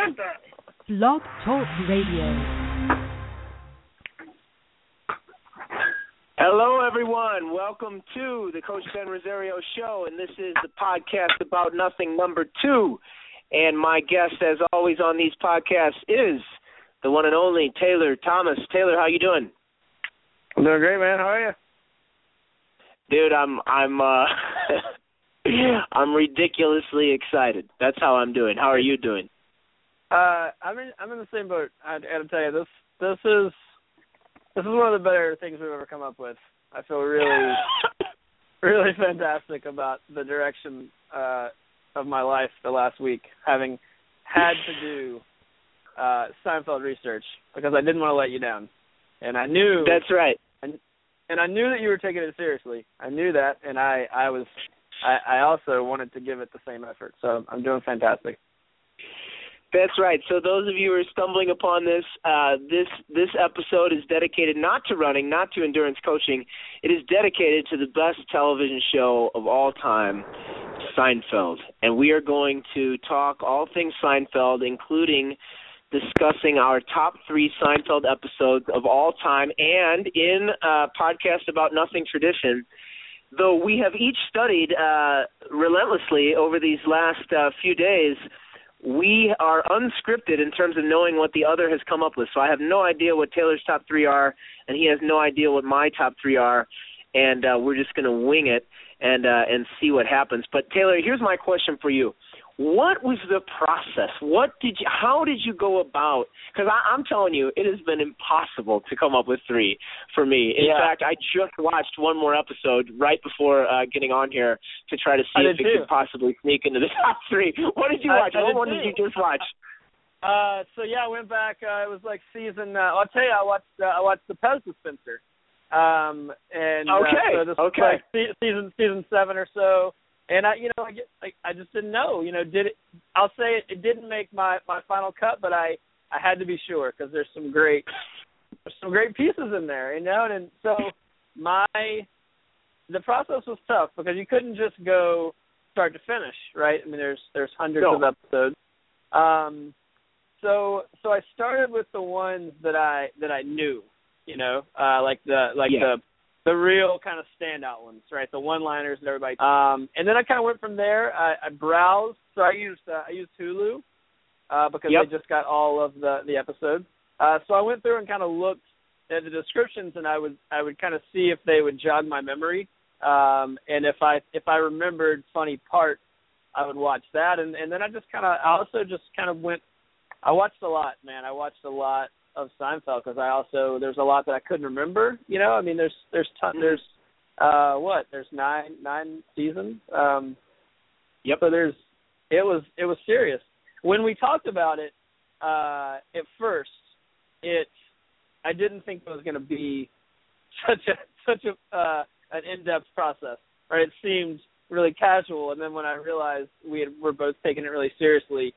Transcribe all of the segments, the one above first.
Blog Talk Radio. Hello, everyone. Welcome to the Coach Ben Rosario Show, and this is the podcast about nothing number 2. And my guest, as always, on these podcasts is the one and only Taylor Thomas. Taylor, how you doing? I'm doing great, man. How are you? Dude, I'm I'm ridiculously excited. That's how I'm doing. How are you doing? I'm in the same boat. I got to tell you, this is one of the better things we've ever come up with. I feel really, really fantastic about the direction of my life the last week, having had to do Seinfeld research because I didn't want to let you down, and I knew that's right. And I knew that you were taking it seriously. I knew that, and I also wanted to give it the same effort. So I'm doing fantastic. That's right. So those of you who are stumbling upon this, this episode is dedicated not to running, not to endurance coaching. It is dedicated to the best television show of all time, Seinfeld. And we are going to talk all things Seinfeld, including discussing our top 3 Seinfeld episodes of all time, and in a podcast about nothing tradition, though we have each studied relentlessly over these last few days, we are unscripted in terms of knowing what the other has come up with. So I have no idea what Taylor's top 3 are, and he has no idea what my top 3 are, and we're just going to wing it and see what happens. But Taylor, here's my question for you. What was the process? How did you go about? Because I'm telling you, it has been impossible to come up with 3 for me. In fact, I just watched one more episode right before getting on here to try to see if it could possibly sneak into the top 3. What did you watch? What one did you just watch? I went back. It was like season. I'll tell you, I watched the Pez dispenser. So this was like season 7 or so. And I just didn't know. I'll say it didn't make my final cut, but I had to be sure because there's some great pieces in there, And so the process was tough because you couldn't just go start to finish, right? I mean, there's hundreds of episodes. So I started with the ones that I knew, the real kind of standout ones, right? The one-liners that everybody. And then I kind of went from there. I browsed. So I used Hulu because they just got all of the episodes. So I went through and kind of looked at the descriptions, and I would kind of see if they would jog my memory. And if I remembered funny parts, I would watch that. And then I watched a lot, man. I watched a lot of Seinfeld because there's a lot that I couldn't remember. I mean, there's 9 seasons. So it was serious. When we talked about it at first, I didn't think it was going to be such an in-depth process. Right? It seemed really casual, and then when I realized we're both taking it really seriously.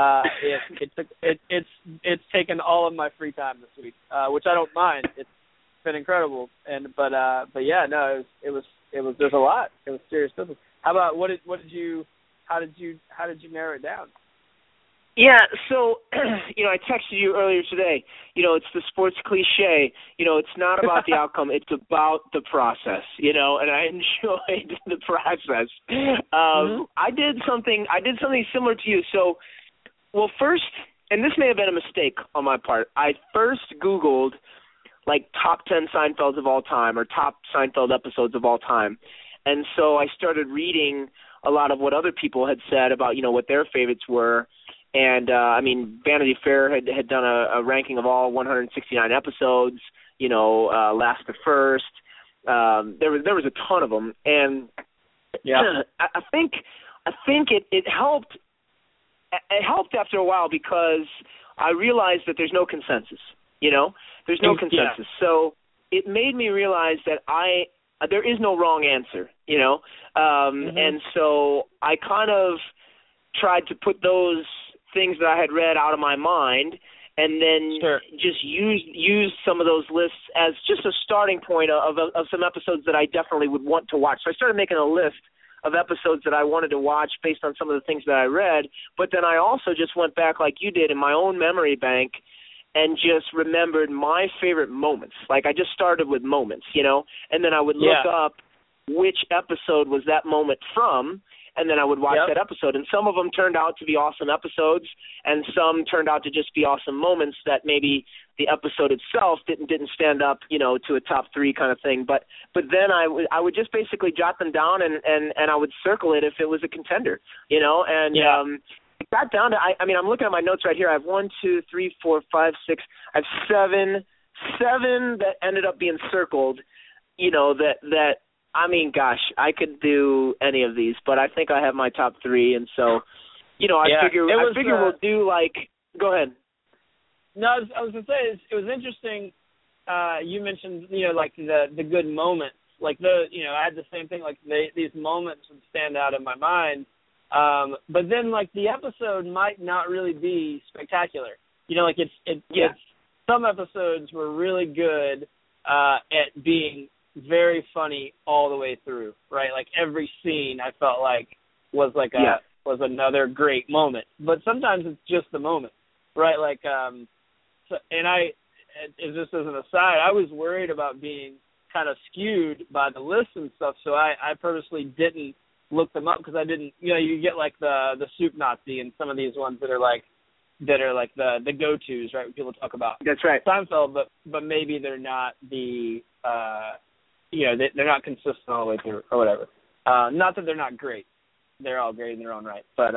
It's taken all of my free time this week, which I don't mind. It's been incredible, but yeah, no, it was there's a lot. It was serious business. How about how did you narrow it down? Yeah, so I texted you earlier today. It's the sports cliche. It's not about the outcome; it's about the process. And I enjoyed the process. I did something similar to you. So. Well, first, and this may have been a mistake on my part, I first Googled, top 10 Seinfelds of all time or top Seinfeld episodes of all time. And so I started reading a lot of what other people had said about, what their favorites were. And, Vanity Fair had done a ranking of all 169 episodes, last to first. There was a ton of them. And I think it helped. It helped after a while because I realized that there's no consensus, There's no consensus. So it made me realize that there is no wrong answer, And so I kind of tried to put those things that I had read out of my mind and then just use some of those lists as just a starting point of some episodes that I definitely would want to watch. So I started making a list of episodes that I wanted to watch based on some of the things that I read, but then I also just went back like you did in my own memory bank and just remembered my favorite moments. Like, I just started with moments, and then I would look up which episode was that moment from, and then I would watch that episode. And some of them turned out to be awesome episodes, and some turned out to just be awesome moments that maybe the episode itself didn't stand up, to a top 3 kind of thing. But then I would just basically jot them down, and I would circle it if it was a contender, it got down to, I'm looking at my notes right here. I have 1, 2, 3, 4, 5, 6. I have seven that ended up being circled, that gosh, I could do any of these, but I think I have my top 3, and so, I figure we'll do go ahead. No, I was going to say, it was interesting, you mentioned, the good moments, I had the same thing, these moments would stand out in my mind, but then, the episode might not really be spectacular, some episodes were really good, at being very funny all the way through, right? Like every scene I felt like was was another great moment. But sometimes it's just the moment, right? Just as an aside, I was worried about being kind of skewed by the list and stuff, so I purposely didn't look them up because I didn't, you get the soup Nazi and some of these ones that are the go-tos, right? When people talk about that's right Seinfeld, but maybe they're not the they're not consistent all the way through or whatever. Not that they're not great; they're all great in their own right. But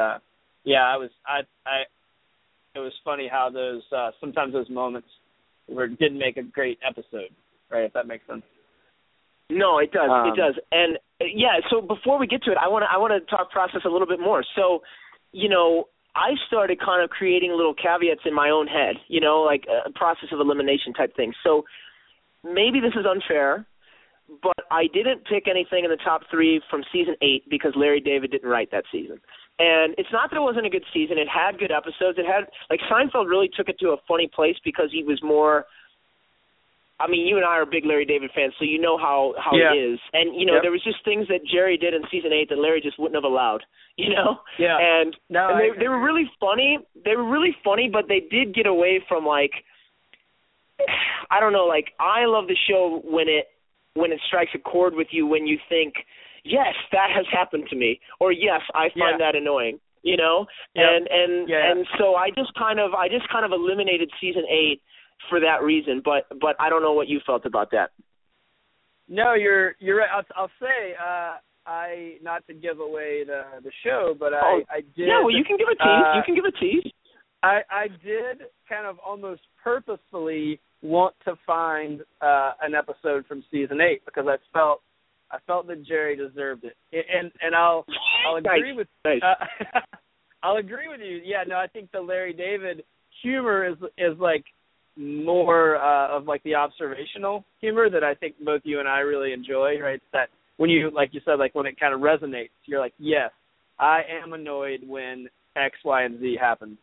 it was funny how those sometimes those moments didn't make a great episode, right? If that makes sense. No, it does. It does. And so before we get to it, I want to talk process a little bit more. So, I started kind of creating little caveats in my own head, like a process of elimination type thing. So maybe this is unfair, but I didn't pick anything in the top 3 from season 8 because Larry David didn't write that season. And it's not that it wasn't a good season. It had good episodes. It had, Seinfeld really took it to a funny place because he was more, you and I are big Larry David fans, so you know how it is. And, there was just things that Jerry did in season 8 that Larry just wouldn't have allowed, Yeah. And they were really funny. They were really funny, but they did get away from, I don't know, I love the show when it strikes a chord with you when you think, yes, that has happened to me, or yes, I find that annoying, And so I just kind of eliminated season 8 for that reason, but I don't know what you felt about that. No, you're right. I'll say I not to give away the show, but I did. Yeah, well, you can give a tease. You can give a tease. I did kind of almost purposefully want to find an episode from season 8 because I felt that Jerry deserved it, and I'll agree with I'll agree with you. Yeah, no, I think the Larry David humor is more of the observational humor that I think both you and I really enjoy. Right, that when you you said when it kind of resonates, you're like, yes, I am annoyed when X, Y, and Z happens.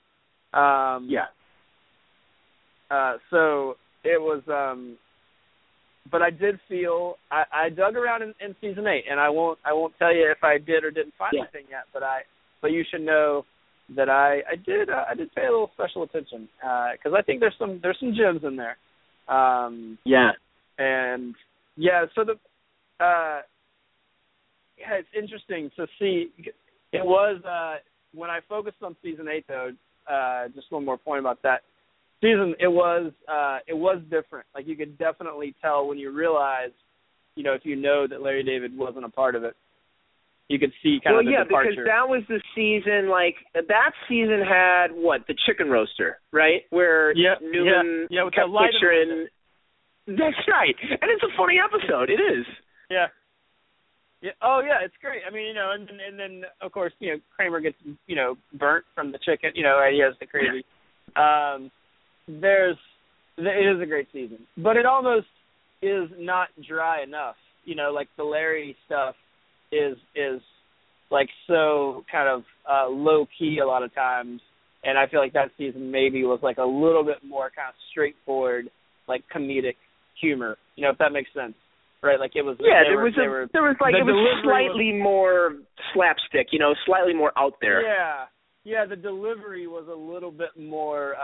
So it was, but I did feel I dug around in season 8, and I won't tell you if I did or didn't find anything yet. But you should know that I did pay a little special attention because I think there's some gems in there. It's interesting to see. It was when I focused on season 8 though. Just one more point about that season. It was different. You could definitely tell when you realize, if you know that Larry David wasn't a part of it. You could see kind of the departure. Because that was the season, that season had, the chicken roaster, right? Where Newman kept picturing. That's right. And it's a funny episode. It is. Yeah. Yeah. Oh, yeah, it's great. And then, of course, Kramer gets, burnt from the chicken, he has the crazy. It is a great season. But it almost is not dry enough. The Larry stuff is so kind of low key a lot of times, and I feel like that season maybe was a little bit more kind of straightforward, comedic humor. If that makes sense. right? Like it was. Yeah, it was slightly more slapstick, slightly more out there. Yeah. The delivery was a little bit more.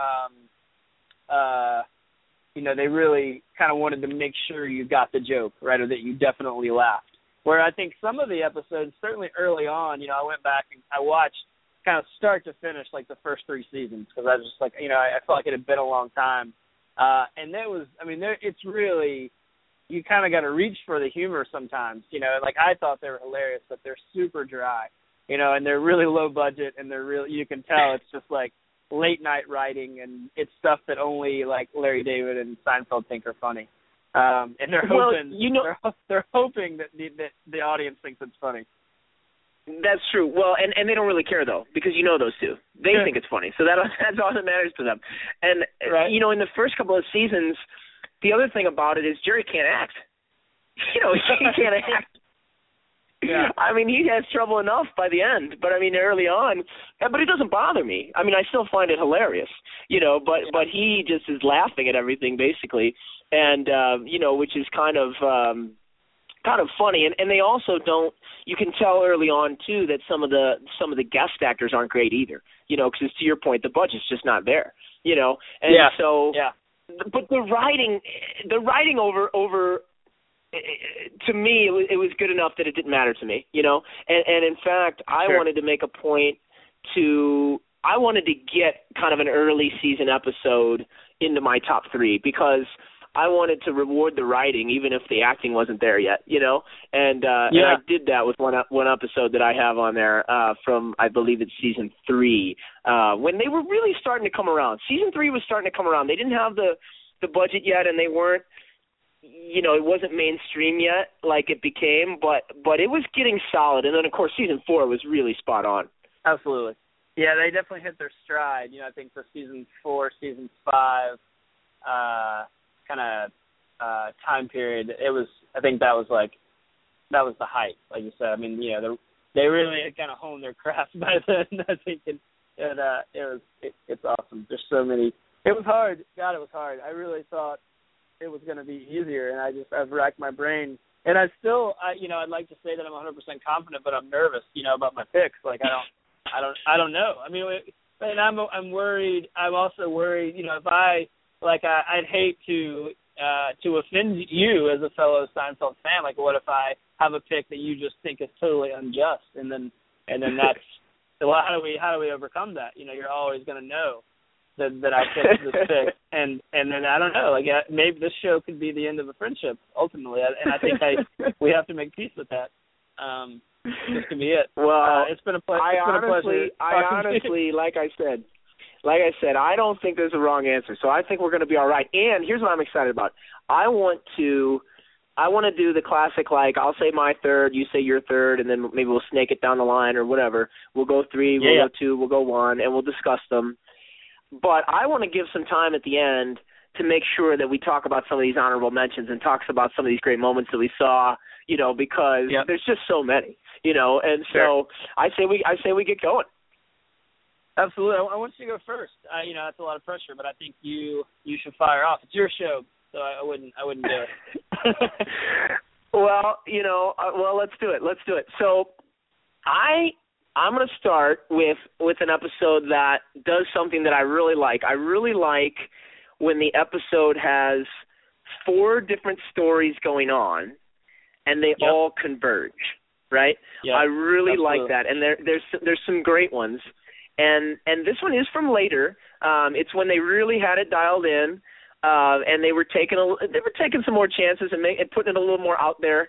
They really kind of wanted to make sure you got the joke, right, or that you definitely laughed. Where I think some of the episodes, certainly early on, I went back and I watched kind of start to finish like the first 3 seasons because I was just like, I felt like it had been a long time. And it's really, you kind of got to reach for the humor sometimes, like I thought they were hilarious, but they're super dry, and they're really low budget and they're really, you can tell it's just like late night writing and it's stuff that only like Larry David and Seinfeld think are funny. And they're hoping, they're hoping that the audience thinks it's funny. That's true. Well, and they don't really care though, because those two. They think it's funny, so that's all that matters to them. And right. In the first couple of seasons, the other thing about it is Jerry can't act. He can't act. Yeah. I mean, he has trouble enough by the end, but early on, but it doesn't bother me. I still find it hilarious, but he just is laughing at everything basically, and which is kind of funny, and they also don't. You can tell early on too that some of the guest actors aren't great either, because to your point, the budget's just not there, and so. Yeah. But the writing over. To me, it was good enough that it didn't matter to me, And in fact, I wanted to make a point I wanted to get kind of an early season episode into my top 3 because I wanted to reward the writing even if the acting wasn't there yet, And I did that with one episode that I have on there from, I believe it's season 3, when they were really starting to come around. Season 3 was starting to come around. They didn't have the budget yet, and they weren't. It wasn't mainstream yet like it became, but it was getting solid. And then, of course, season 4 was really spot on. Absolutely. Yeah, they definitely hit their stride. I think for season 4, season 5 time period, I think that was the height, like you said. They really had kind of honed their craft by then, I think, and it's awesome. There's so many. It was hard. God, it was hard. I really thought it was going to be easier, and I've racked my brain, and I'd like to say that I'm 100% confident, but I'm nervous, about my picks. Like I don't know. And I'm worried. I'm also worried, if I'd hate to offend you as a fellow Seinfeld fan. Like, what if I have a pick that you just think is totally unjust, and then that's well, how do we overcome that? You're always going to know that I picked this pick, and then I don't know, maybe this show could be the end of a friendship ultimately, and I think we have to make peace with that. This could be it. Well, it's been a pleasure. I honestly, like I said, I don't think there's a wrong answer, so I think we're going to be all right. And here's what I'm excited about. I want to do the classic, I'll say my third, you say your third, and then maybe we'll snake it down the line or whatever. We'll go 3, we'll go 2, we'll go 1, and we'll discuss them. But I want to give some time at the end to make sure that we talk about some of these honorable mentions and talks about some of these great moments that we saw, because there's just so many, and so I say we get going. Absolutely. I want you to go first. That's a lot of pressure, but I think you should fire off. It's your show, so I wouldn't do it. Well, let's do it. So I'm going to start with an episode that does something that I really like. I really like when the episode has 4 different stories going on, and they all converge, right? Yep. I really Absolutely. like that, and there's some great ones. And this one is from later. It's when they really had it dialed in, and they were taking some more chances and putting it a little more out there,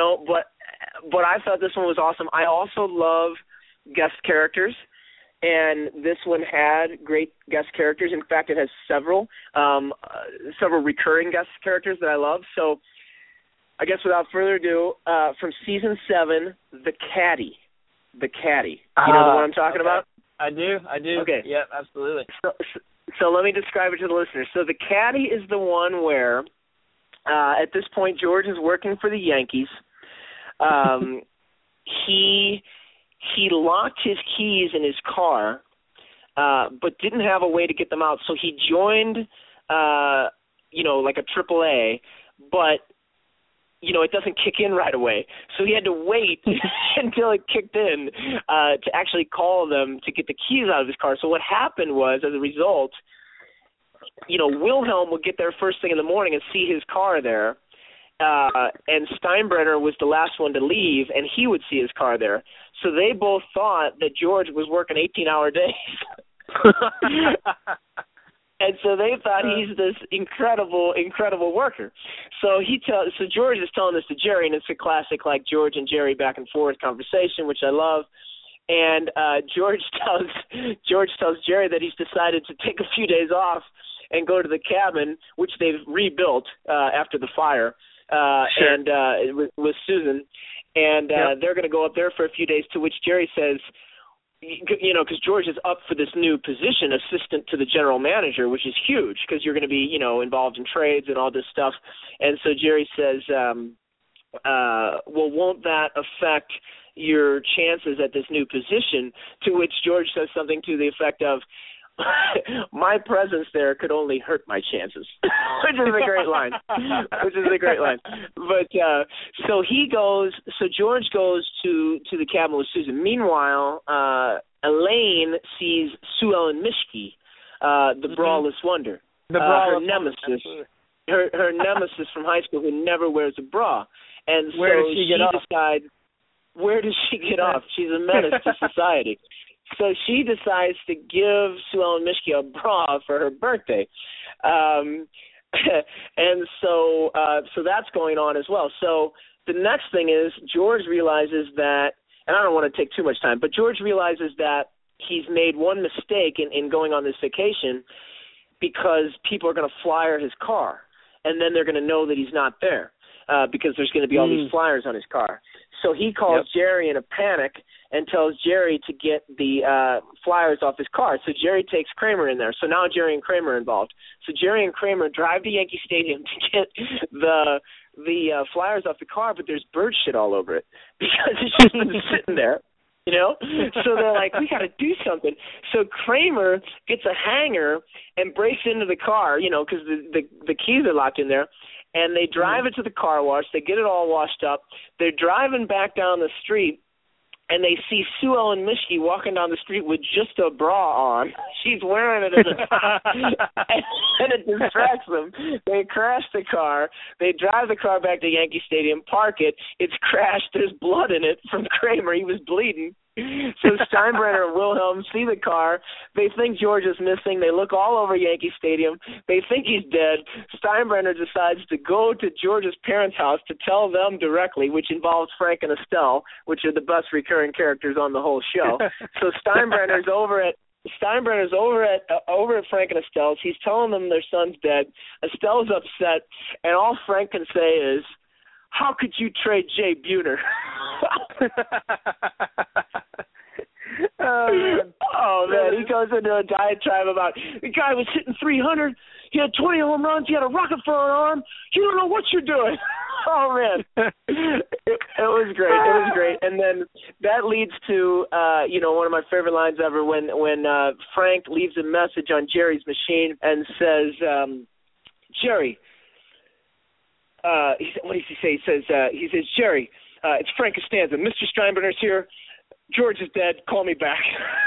But I thought this one was awesome. I also love guest characters, and this one had great guest characters. In fact, it has several recurring guest characters that I love. So I guess without further ado, from season 7, The Caddy. The Caddy. You know the one I'm talking about? I do. Okay. Yeah, absolutely. So let me describe it to the listeners. So The Caddy is the one where, at this point, George is working for the Yankees. He locked his keys in his car, but didn't have a way to get them out. So he joined, like a AAA, but it doesn't kick in right away. So he had to wait until it kicked in to actually call them to get the keys out of his car. So what happened was, as a result, Wilhelm would get there first thing in the morning and see his car there, and Steinbrenner was the last one to leave, and he would see his car there. So they both thought that George was working 18-hour days. And so they thought he's this incredible worker. So so George is telling this to Jerry, and it's a classic like George and Jerry back and forth conversation, which I love. And George tells Jerry that he's decided to take a few days off and go to the cabin, which they've rebuilt after the fire, sure. and with Susan. And they're going to go up there for a few days, to which Jerry says, because George is up for this new position, assistant to the general manager, which is huge because you're going to be, involved in trades and all this stuff. And so Jerry says, well, won't that affect your chances at this new position? To which George says something to the effect of, my presence there could only hurt my chances, which is a great line. But so George goes to the cabin with Susan. Meanwhile, Elaine sees Sue Ellen Mischke, the brawless wonder, her nemesis, her nemesis from high school who never wears a bra. And where does she get off? Decides, where does she get off? She's a menace to society. So she decides to give Sue Ellen Mischke a bra for her birthday. And so that's going on as well. So the next thing is George realizes that, and I don't want to take too much time, but George realizes that he's made one mistake in going on this vacation because people are going to flyer his car, and then they're going to know that he's not there because there's going to be all these flyers on his car. So he calls Jerry in a panic and tells Jerry to get the flyers off his car. So Jerry takes Kramer in there. So now Jerry and Kramer are involved. So Jerry and Kramer drive to Yankee Stadium to get the flyers off the car, but there's bird shit all over it because it's just been sitting there, So they're like, we got to do something. So Kramer gets a hanger and breaks into the car, because the keys are locked in there. And they drive it to the car wash. They get it all washed up. They're driving back down the street, and they see Sue Ellen Mischke walking down the street with just a bra on. She's wearing it as a top, and it distracts them. They crash the car. They drive the car back to Yankee Stadium, park it. It's crashed. There's blood in it from Kramer. He was bleeding. So Steinbrenner and Wilhelm see the car. They think George is missing. They look all over Yankee Stadium. They think he's dead. Steinbrenner decides to go to George's parents' house to tell them directly, which involves Frank and Estelle, which are the best recurring characters on the whole show. So Steinbrenner's over at Frank and Estelle's. He's telling them their son's dead. Estelle's upset, and all Frank can say is, "How could you trade Jay Buhner?" Oh man, he goes into a diatribe about the guy was hitting 300. He had 20 home runs. He had a rocket for an arm. You don't know what you're doing. Oh man, it was great. It was great. And then that leads to one of my favorite lines ever when Frank leaves a message on Jerry's machine and says, Jerry. What does he say? He says, Jerry, it's Frank Costanza. Mr. Steinbrenner's here. George is dead. Call me back.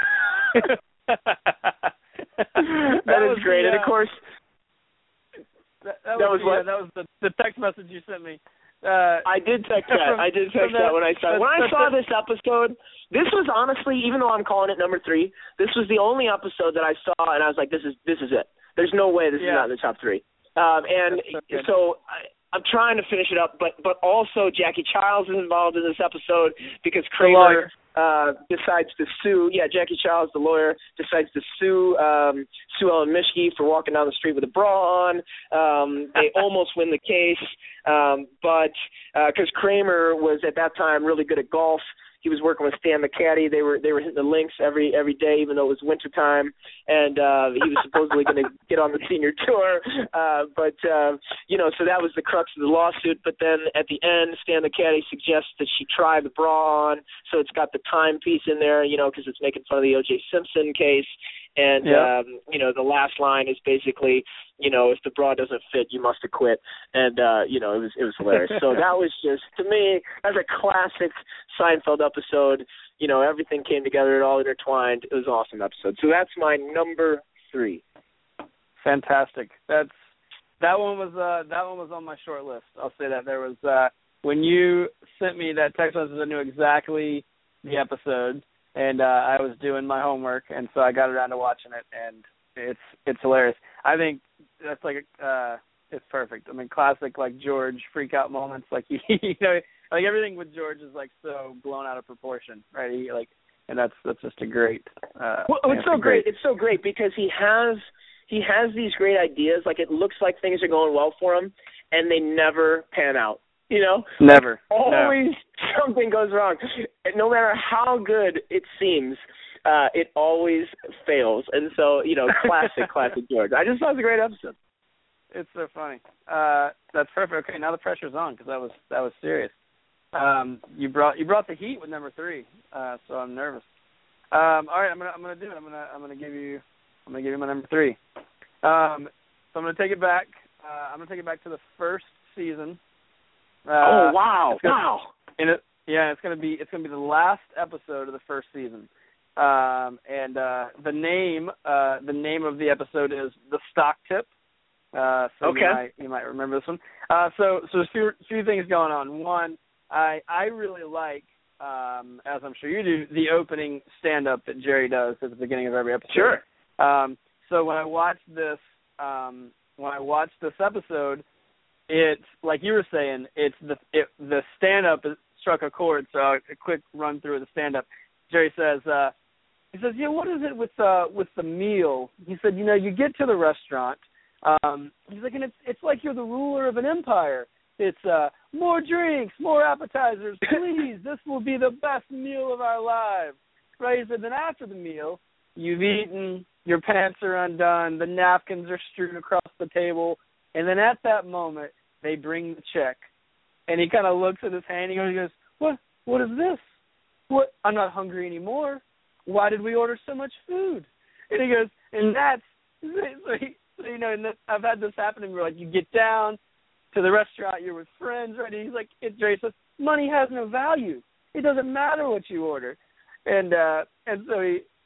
That was great. And of course, that was the text message you sent me. I did text that. When I saw this episode. This was honestly, even though I'm calling it number 3, this was the only episode that I saw, and I was like, this is it. There's no way this is not in the top 3. So I'm trying to finish it up, but also Jackie Childs is involved in this episode because Kramer decides to sue. Yeah, Jackie Childs, the lawyer, decides to sue Sue Ellen Mischke for walking down the street with a bra on. They almost win the case, but because Kramer was at that time really good at golf. He was working with Stan McCaddy. They were hitting the links every day, even though it was wintertime, and he was supposedly going to get on the senior tour. So that was the crux of the lawsuit. But then at the end, Stan McCaddy suggests that she try the bra on, so it's got the timepiece in there, because it's making fun of the O.J. Simpson case. And, the last line is basically, if the bra doesn't fit, you must have quit. And, it was hilarious. So that was just, to me, as a classic Seinfeld episode, everything came together, it all intertwined. It was an awesome episode. So that's my number 3. Fantastic. That one was on my short list. I'll say that. There was when you sent me that text message, I knew exactly the episode, and I was doing my homework, and so I got around to watching it, and it's hilarious. I think that's it's perfect. I mean, classic like George freak out moments, like like everything with George is like so blown out of proportion, right? And that's just a great. It's so great. It's so great because he has these great ideas. Like it looks like things are going well for him, and they never pan out. Never. Always something goes wrong. And no matter how good it seems, it always fails. And so, classic George. I just thought it was a great episode. It's so funny. That's perfect. Okay, now the pressure's on because that was serious. You brought the heat with number 3, so I'm nervous. All right, I'm gonna do it. I'm gonna give you my number 3. So I'm gonna take it back. I'm gonna take it back to the first season. Wow! It's gonna be the last episode of the first season. And the name of the episode is The Stock Tip. So okay. You might remember this one. So there's a few things going on. One, I really like, as I'm sure you do, the opening stand-up that Jerry does at the beginning of every episode. Sure. So when I watched this episode, it's like you were saying, the stand-up struck a chord. So a quick run through of the stand-up. Jerry says, what is it with the meal? He said, you get to the restaurant. He's like, and it's like you're the ruler of an empire. It's more drinks, more appetizers, please. This will be the best meal of our lives. Right? He said, then after the meal, you've eaten, your pants are undone, the napkins are strewn across the table, and then at that moment, they bring the check. And he kind of looks at his hand, he goes, what is this? What? I'm not hungry anymore. Why did we order so much food? And he goes, and I've had this happen where like you get down to the restaurant, you're with friends, right? And he's like, Jerry says, money has no value. It doesn't matter what you order. And so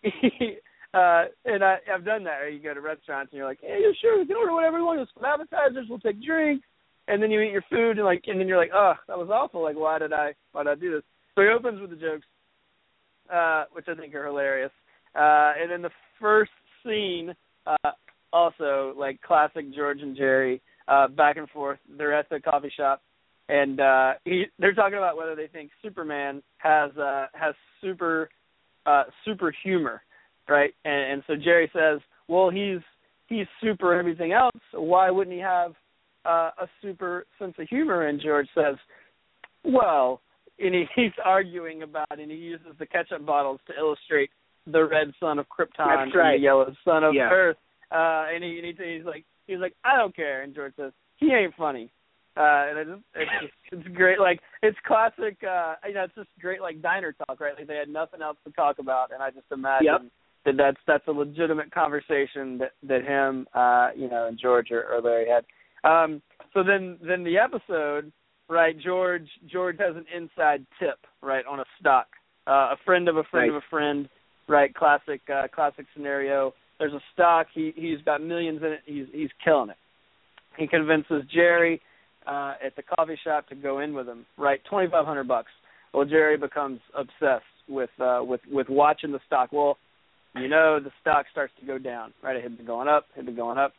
I've done that. Right? You go to restaurants and you're like, hey, sure, we can order whatever we want. We'll have appetizers, we'll take drinks, and then you eat your food and then you're like, oh, that was awful. Like, why did I do this? So he opens with the jokes, which I think are hilarious. And then the first scene, also like classic George and Jerry, back and forth. They're at the coffee shop, and they're talking about whether they think Superman has super humor, right? And so Jerry says, well, he's super everything else. So why wouldn't he have a super sense of humor? And George says, well, and he's arguing about, and he uses the ketchup bottles to illustrate the red sun of Krypton and the yellow sun of Earth. And he's like, I don't care. And George says, he ain't funny. And it's great. Like, it's classic. It's just great, like diner talk, right? Like they had nothing else to talk about, and I just imagine that's a legitimate conversation that him, and George or Larry had. So then the episode, right? George has an inside tip, right, on a stock. A friend of a friend of a friend, right? Classic scenario. There's a stock. He's got millions in it. He's killing it. He convinces Jerry at the coffee shop to go in with him. Right, $2,500. Well, Jerry becomes obsessed with watching the stock. Well, the stock starts to go down. Right, it had been going up, and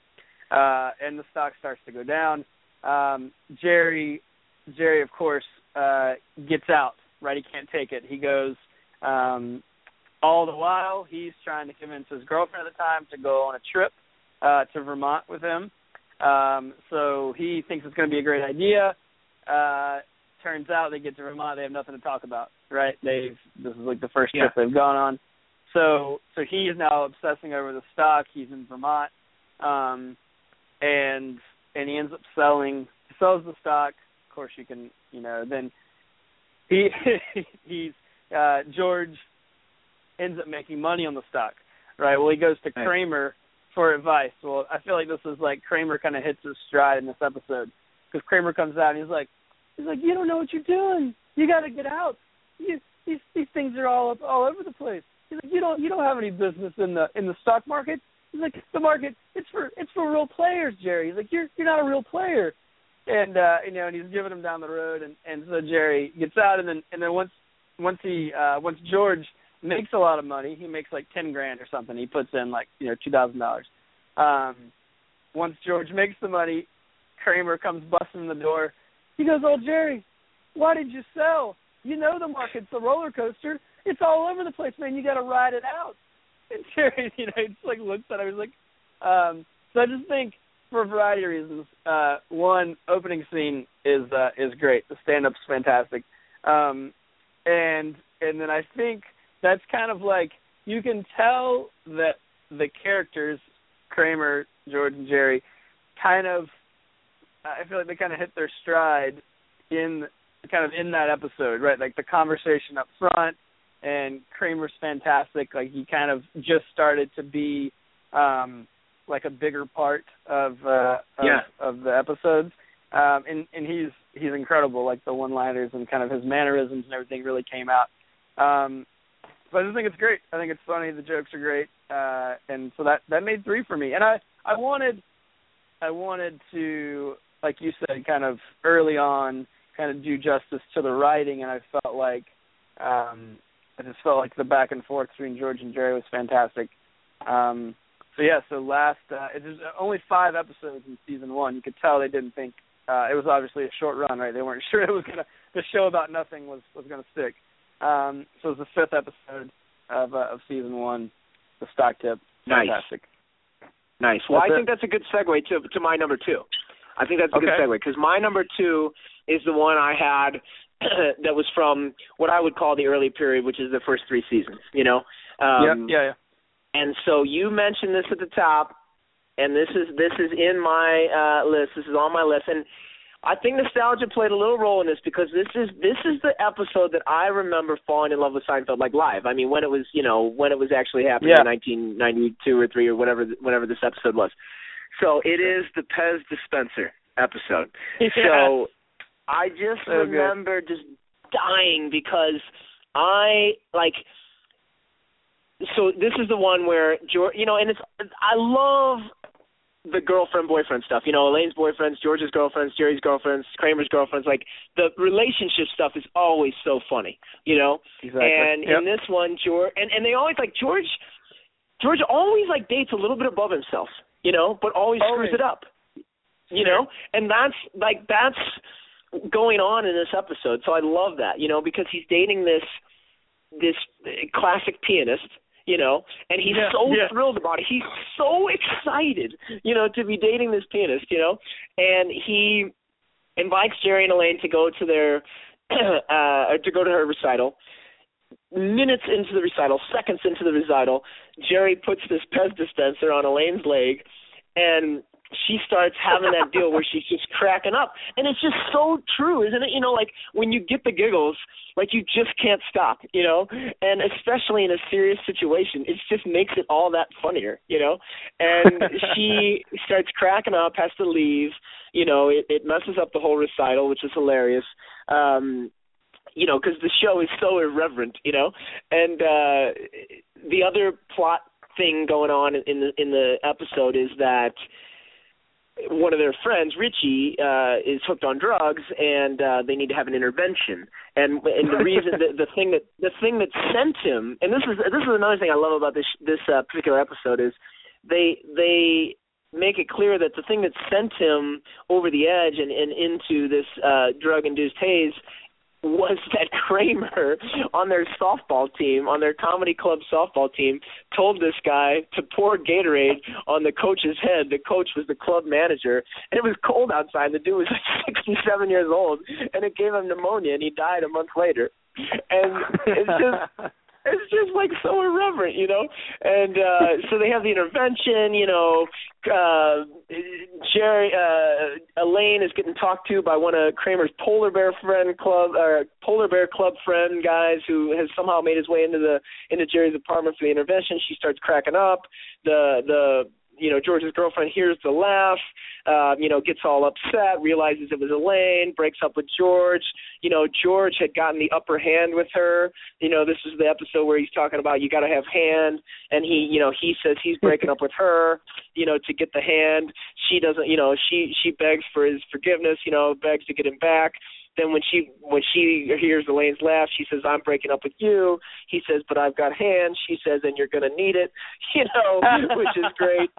the stock starts to go down. Jerry, of course, gets out. Right, he can't take it. He goes. All the while, he's trying to convince his girlfriend at the time to go on a trip to Vermont with him. So he thinks it's going to be a great idea. Turns out they get to Vermont, they have nothing to talk about, right? This is like the first trip they've gone on. So he is now obsessing over the stock. He's in Vermont, and he ends up sells the stock. Of course, you can, then he's George ends up making money on the stock. right? Well, he goes to Kramer for advice. Well, I feel like this is like Kramer kind of hits his stride in this episode because Kramer comes out and he's like, you don't know what you're doing. You got to get out. These things are all over the place. He's like, you don't have any business in the stock market. He's like, the market, it's for real players, Jerry. He's like, you're not a real player. And and he's giving him down the road, and so Jerry gets out, and then once George makes a lot of money, he makes like $10,000 or something. He puts in like $2,000. Once George makes the money, Kramer comes busting in the door. He goes, "Oh, Jerry, why did you sell? You know the market's a roller coaster. It's all over the place, man. You got to ride it out." And Jerry, just like looks at him. He's like, so I just think for a variety of reasons. One, opening scene is great. The stand-up's fantastic, and then I think that's kind of like you can tell that the characters, Kramer, George, and Jerry, kind of, I feel like they kind of hit their stride in that episode, right? Like the conversation up front, and Kramer's fantastic. Like he kind of just started to be like a bigger part of the episodes, and he's incredible. Like the one-liners and kind of his mannerisms and everything really came out. But I just think it's great. I think it's funny. The jokes are great, and so that made 3 for me. And I wanted to, like you said, kind of early on, kind of do justice to the writing, and I felt like the back and forth between George and Jerry was fantastic. So last there's only 5 episodes in season 1. You could tell they didn't think it was obviously a short run, right? They weren't sure the show about nothing was gonna stick. So it was the 5th episode of season 1, the stock tip. Fantastic. Nice. Well, I think that's a good segue to my number 2. I think that's a good segue because my number 2 is the one I had that was from what I would call the early period, which is the first 3 seasons. Yeah. And so you mentioned this at the top, and this is in my list. This is on my list, and I think nostalgia played a little role in this because this is the episode that I remember falling in love with Seinfeld like live. I mean, when it was actually happening in 1992 or 3 or whenever this episode was. So it is the Pez dispenser episode. Yeah. So I just remember just dying because so this is the one where George, and I love the girlfriend-boyfriend stuff. Elaine's boyfriends, George's girlfriends, Jerry's girlfriends, Kramer's girlfriends. Like, the relationship stuff is always so funny, Exactly. And in this one, George, and they always, like, George always, like, dates a little bit above himself, but always screws it up, And that's going on in this episode. So I love that, because he's dating this classic pianist, and he's thrilled about it. He's so excited, to be dating this pianist, and he invites Jerry and Elaine to go to their, to go to her recital. Minutes into the recital, seconds into the recital, Jerry puts this Pez dispenser on Elaine's leg, and she starts having that deal where she's just cracking up. And it's just so true, isn't it? Like, when you get the giggles, like, you just can't stop, And especially in a serious situation, it just makes it all that funnier, And she starts cracking up, has to leave. It messes up the whole recital, which is hilarious. Because the show is so irreverent, And the other plot thing going on in the episode is that one of their friends, Richie, is hooked on drugs, and they need to have an intervention. And the reason, the thing that sent him, and this is another thing I love about this particular episode is they make it clear that the thing that sent him over the edge and into this drug-induced haze was that Kramer on their softball team, on their comedy club softball team, told this guy to pour Gatorade on the coach's head. The coach was the club manager, and it was cold outside. The dude was like 67 years old, and it gave him pneumonia, and he died a month later. And it's just like so irreverent, And so they have the intervention, Jerry, Elaine is getting talked to by one of Kramer's Polar Bear Club friend guys who has somehow made his way into Jerry's apartment for the intervention. She starts cracking up. George's girlfriend hears the laugh, gets all upset, realizes it was Elaine, breaks up with George. George had gotten the upper hand with her. This is the episode where he's talking about you got to have hand, and he says he's breaking up with her, to get the hand. She doesn't, she begs for his forgiveness, begs to get him back. Then when she hears Elaine's laugh, she says, I'm breaking up with you. He says, but I've got hands. She says, and you're going to need it, which is great.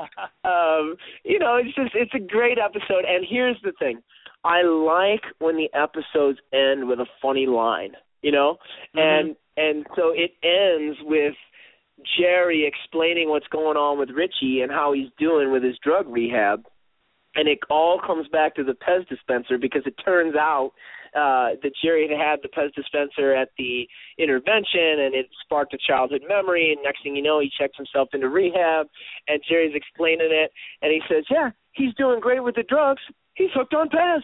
It's a great episode. And here's the thing. I like when the episodes end with a funny line, and so it ends with Jerry explaining what's going on with Richie and how he's doing with his drug rehab. And it all comes back to the Pez dispenser because it turns out that Jerry had the Pez dispenser at the intervention, and it sparked a childhood memory. And next thing you know, he checks himself into rehab, and Jerry's explaining it, and he says, yeah, he's doing great with the drugs. He's hooked on Pez.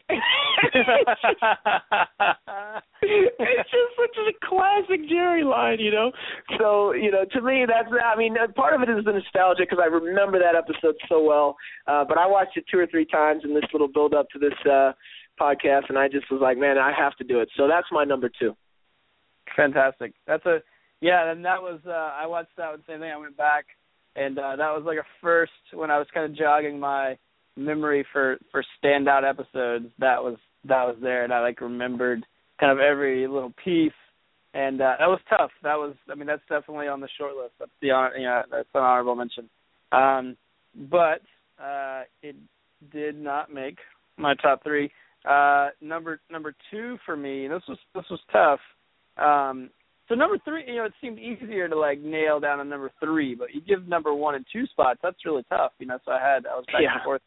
It's just such a classic Jerry line, So, to me, part of it is the nostalgia because I remember that episode so well. But I watched it 2 or 3 times in this little build-up to this podcast, and I just was like, man, I have to do it. So that's my number 2. Fantastic. And that was, I watched that same thing. I went back, and that was like a first when I was kind of jogging my memory for standout episodes. That was there, and I remembered kind of every little piece, and that was tough. That's definitely on the short list. That's that's an honorable mention. But it did not make my top 3. Number 2 for me. This was tough. So number 3, it seemed easier to nail down a number 3, but you give number 1 and 2 spots. That's really tough. So I was back and forth.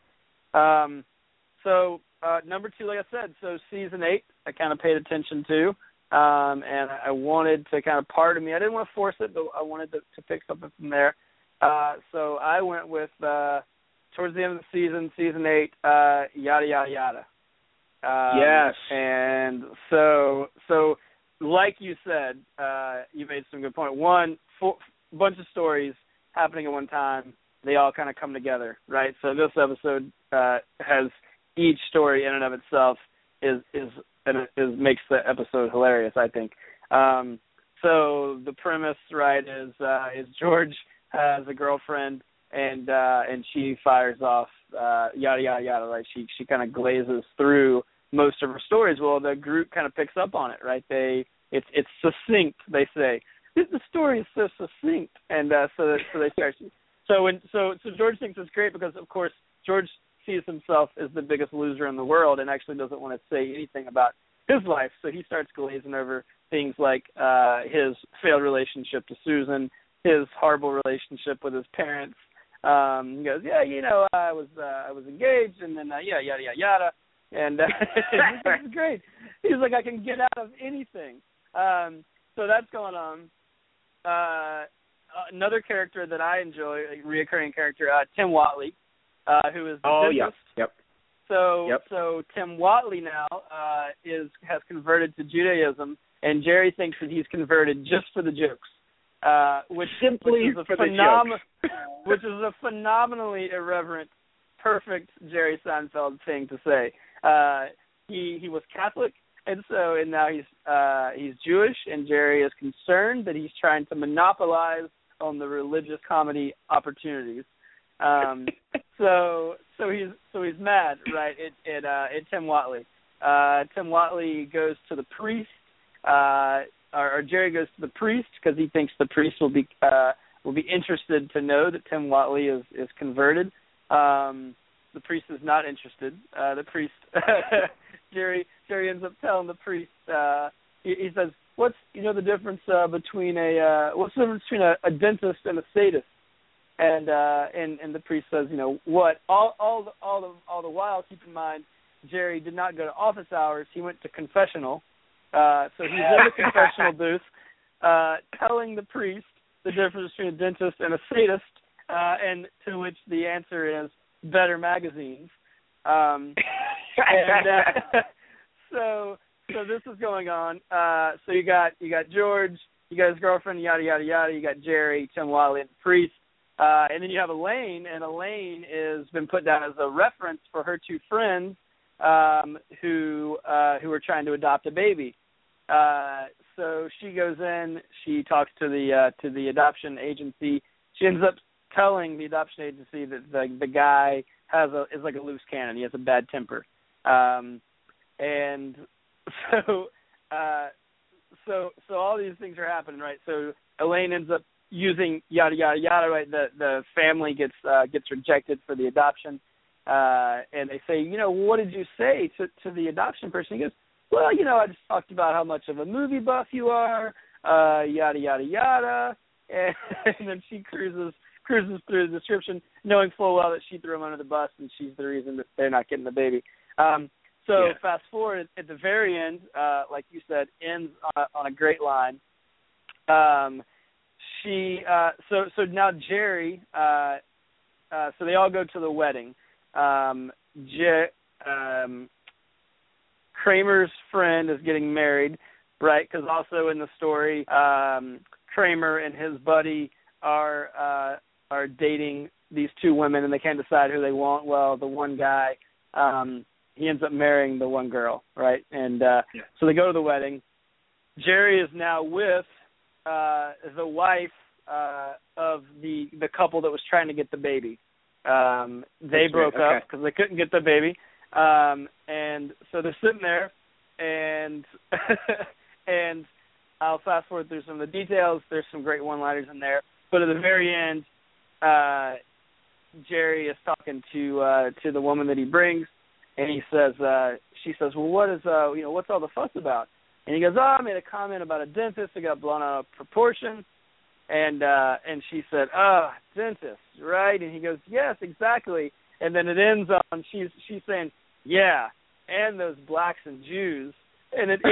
So number 2, like I said, so season 8, I kind of paid attention to, and I wanted to kind of part of me. I didn't want to force it, but I wanted to pick something from there. So I went with towards the end of the season 8, Yada Yada Yada. Yes. And so like you said, you made some good point. One, bunch of stories happening at one time. They all kind of come together, right? So this episode has each story in and of itself makes the episode hilarious, I think. So the premise, right, is George has a girlfriend and she fires off yada yada yada, right? She kind of glazes through most of her stories. Well, the group kind of picks up on it, right? It's succinct, they say. The story is so succinct, and so they start. So George thinks it's great because, of course, George sees himself as the biggest loser in the world and actually doesn't want to say anything about his life. So he starts glazing over things like his failed relationship to Susan, his horrible relationship with his parents. He goes, I was engaged, and then yada yada yada, and this is great. He's like, I can get out of anything. So that's going on. Another character that I enjoy, a reoccurring character, Tim Whatley, who is the dentist. Yep. So Tim Whatley now has converted to Judaism, and Jerry thinks that he's converted just for the jokes, which is a phenomenally irreverent, perfect Jerry Seinfeld thing to say. He was Catholic, and now he's Jewish, and Jerry is concerned that he's trying to monopolize on the religious comedy opportunities. So he's mad, right? At Tim Whatley. Tim Whatley goes to the priest, or Jerry goes to the priest because he thinks the priest will be interested to know that Tim Whatley is converted. The priest is not interested. The priest, Jerry ends up telling the priest. He says, "What's the difference between a dentist and a sadist?" And the priest says, what? All the while, keep in mind, Jerry did not go to office hours. He went to confessional. So he's in the confessional booth, telling the priest the difference between a dentist and a sadist, and to which the answer is better magazines. And so this is going on. So you got George, you got his girlfriend, yada yada yada. You got Jerry, Tim Wiley, and the priest, and then you have Elaine, and Elaine has been put down as a reference for her two friends who are trying to adopt a baby. So she goes in, she talks to the adoption agency. She ends up telling the adoption agency that the guy is like a loose cannon. He has a bad temper, and so all these things are happening, right? So Elaine ends up using yada yada yada, right? The family gets rejected for the adoption, and they say, what did you say to the adoption person? He goes, well, I just talked about how much of a movie buff you are, yada yada yada, and then she cruises through the description, knowing full well that she threw him under the bus and she's the reason that they're not getting the baby. Fast forward at the very end, like you said, ends on a great line. So now Jerry, so they all go to the wedding. Kramer's friend is getting married, right? Because also in the story, Kramer and his buddy are dating these two women, and they can't decide who they want. Well, the one guy, he ends up marrying the one girl, right? And so they go to the wedding. Jerry is now with the wife of the couple that was trying to get the baby. They broke up because they couldn't get the baby. And so they're sitting there, and and I'll fast forward through some of the details. There's some great one-liners in there. But at the very end, Jerry is talking to the woman that he brings, and she says, well, what's all the fuss about? And he goes, I made a comment about a dentist that got blown out of proportion. And she said, dentist, right? And he goes, yes, exactly. And then it ends on she's saying, yeah, and those blacks and Jews. And it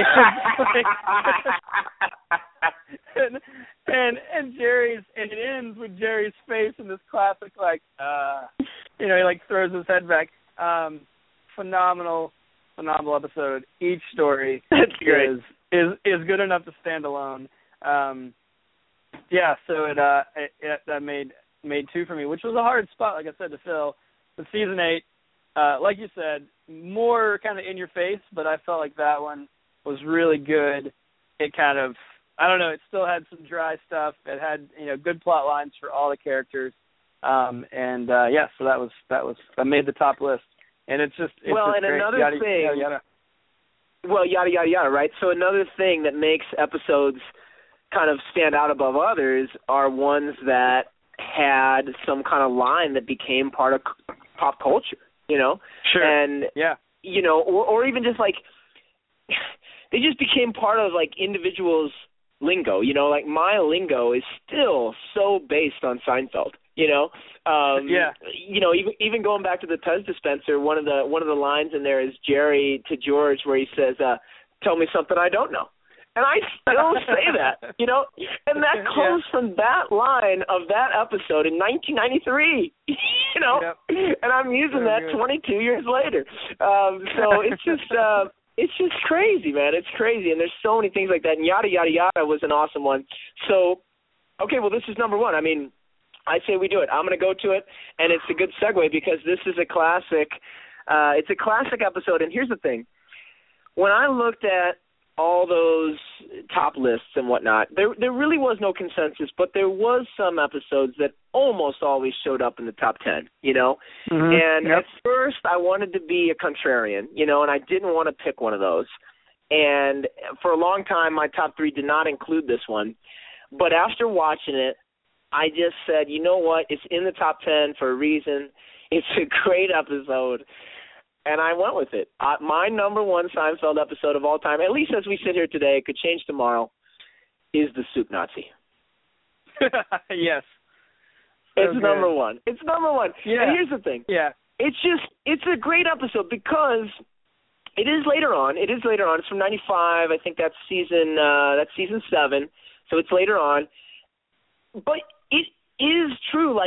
ends with Jerry's face in this classic he throws his head back. Phenomenal episode. Each story is good enough to stand alone. So it made two for me, which was a hard spot, like I said, to fill. But season 8, like you said, more kind of in your face, but I felt like that one was really good. It kind of, I don't know, it still had some dry stuff. It had, good plot lines for all the characters. So that made the top list. And it's just great. Another thing, yada, yada. Well, yada yada yada, right? So another thing that makes episodes kind of stand out above others are ones that had some kind of line that became part of pop culture, Sure. And, or even just they just became part of individuals' lingo, like my lingo is still so based on Seinfeld, even going back to the Pez dispenser, one of the lines in there is Jerry to George where he says, tell me something I don't know. And I still say that, and that comes from that line of that episode in 1993, yep. And I'm using that 22 years later. So it's just crazy, man. It's crazy. And there's so many things like that. And yada, yada, yada was an awesome one. So, okay, well, this is number one. I mean, I say we do it. I'm going to go to it, and it's a good segue because this is a classic. It's a classic episode. And here's the thing. When I looked at all those top lists and whatnot, there really was no consensus, but there was some episodes that almost always showed up in the top 10, Mm-hmm. And at first I wanted to be a contrarian, and I didn't want to pick one of those. And for a long time, my top 3 did not include this one. But after watching it, I just said, you know what, it's in the top 10 for a reason. It's a great episode. And I went with it. My number one Seinfeld episode of all time, at least as we sit here today, it could change tomorrow, is the Soup Nazi. Yes. It's number one. It's number one. Yeah. And here's the thing. Yeah. It's a great episode because it is later on. It's from 95. I think that's season 7. So it's later on. But it is true.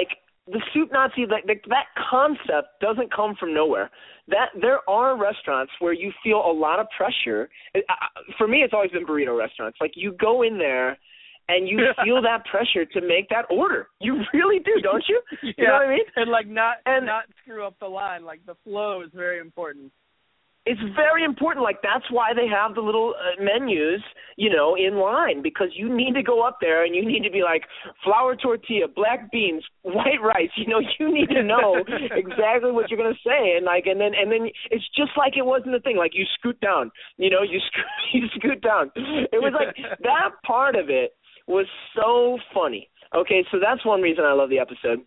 the soup Nazi, that concept doesn't come from nowhere. That there are restaurants where you feel a lot of pressure. For me, it's always been burrito restaurants. Like, you go in there and you feel that pressure to make that order. You really do, don't you? Yeah. You know what I mean? And like not screw up the line. Like, the flow is very important. It's very important. Like, that's why they have the little menus, you know, in line, because you need to go up there and you need to be like, flour tortilla, black beans, white rice. You know, you need to know exactly what you're going to say. And then it's just like it wasn't a thing. Like, you scoot down, you know, you scoot down. It was like that part of it was so funny. Okay, so that's one reason I love the episode.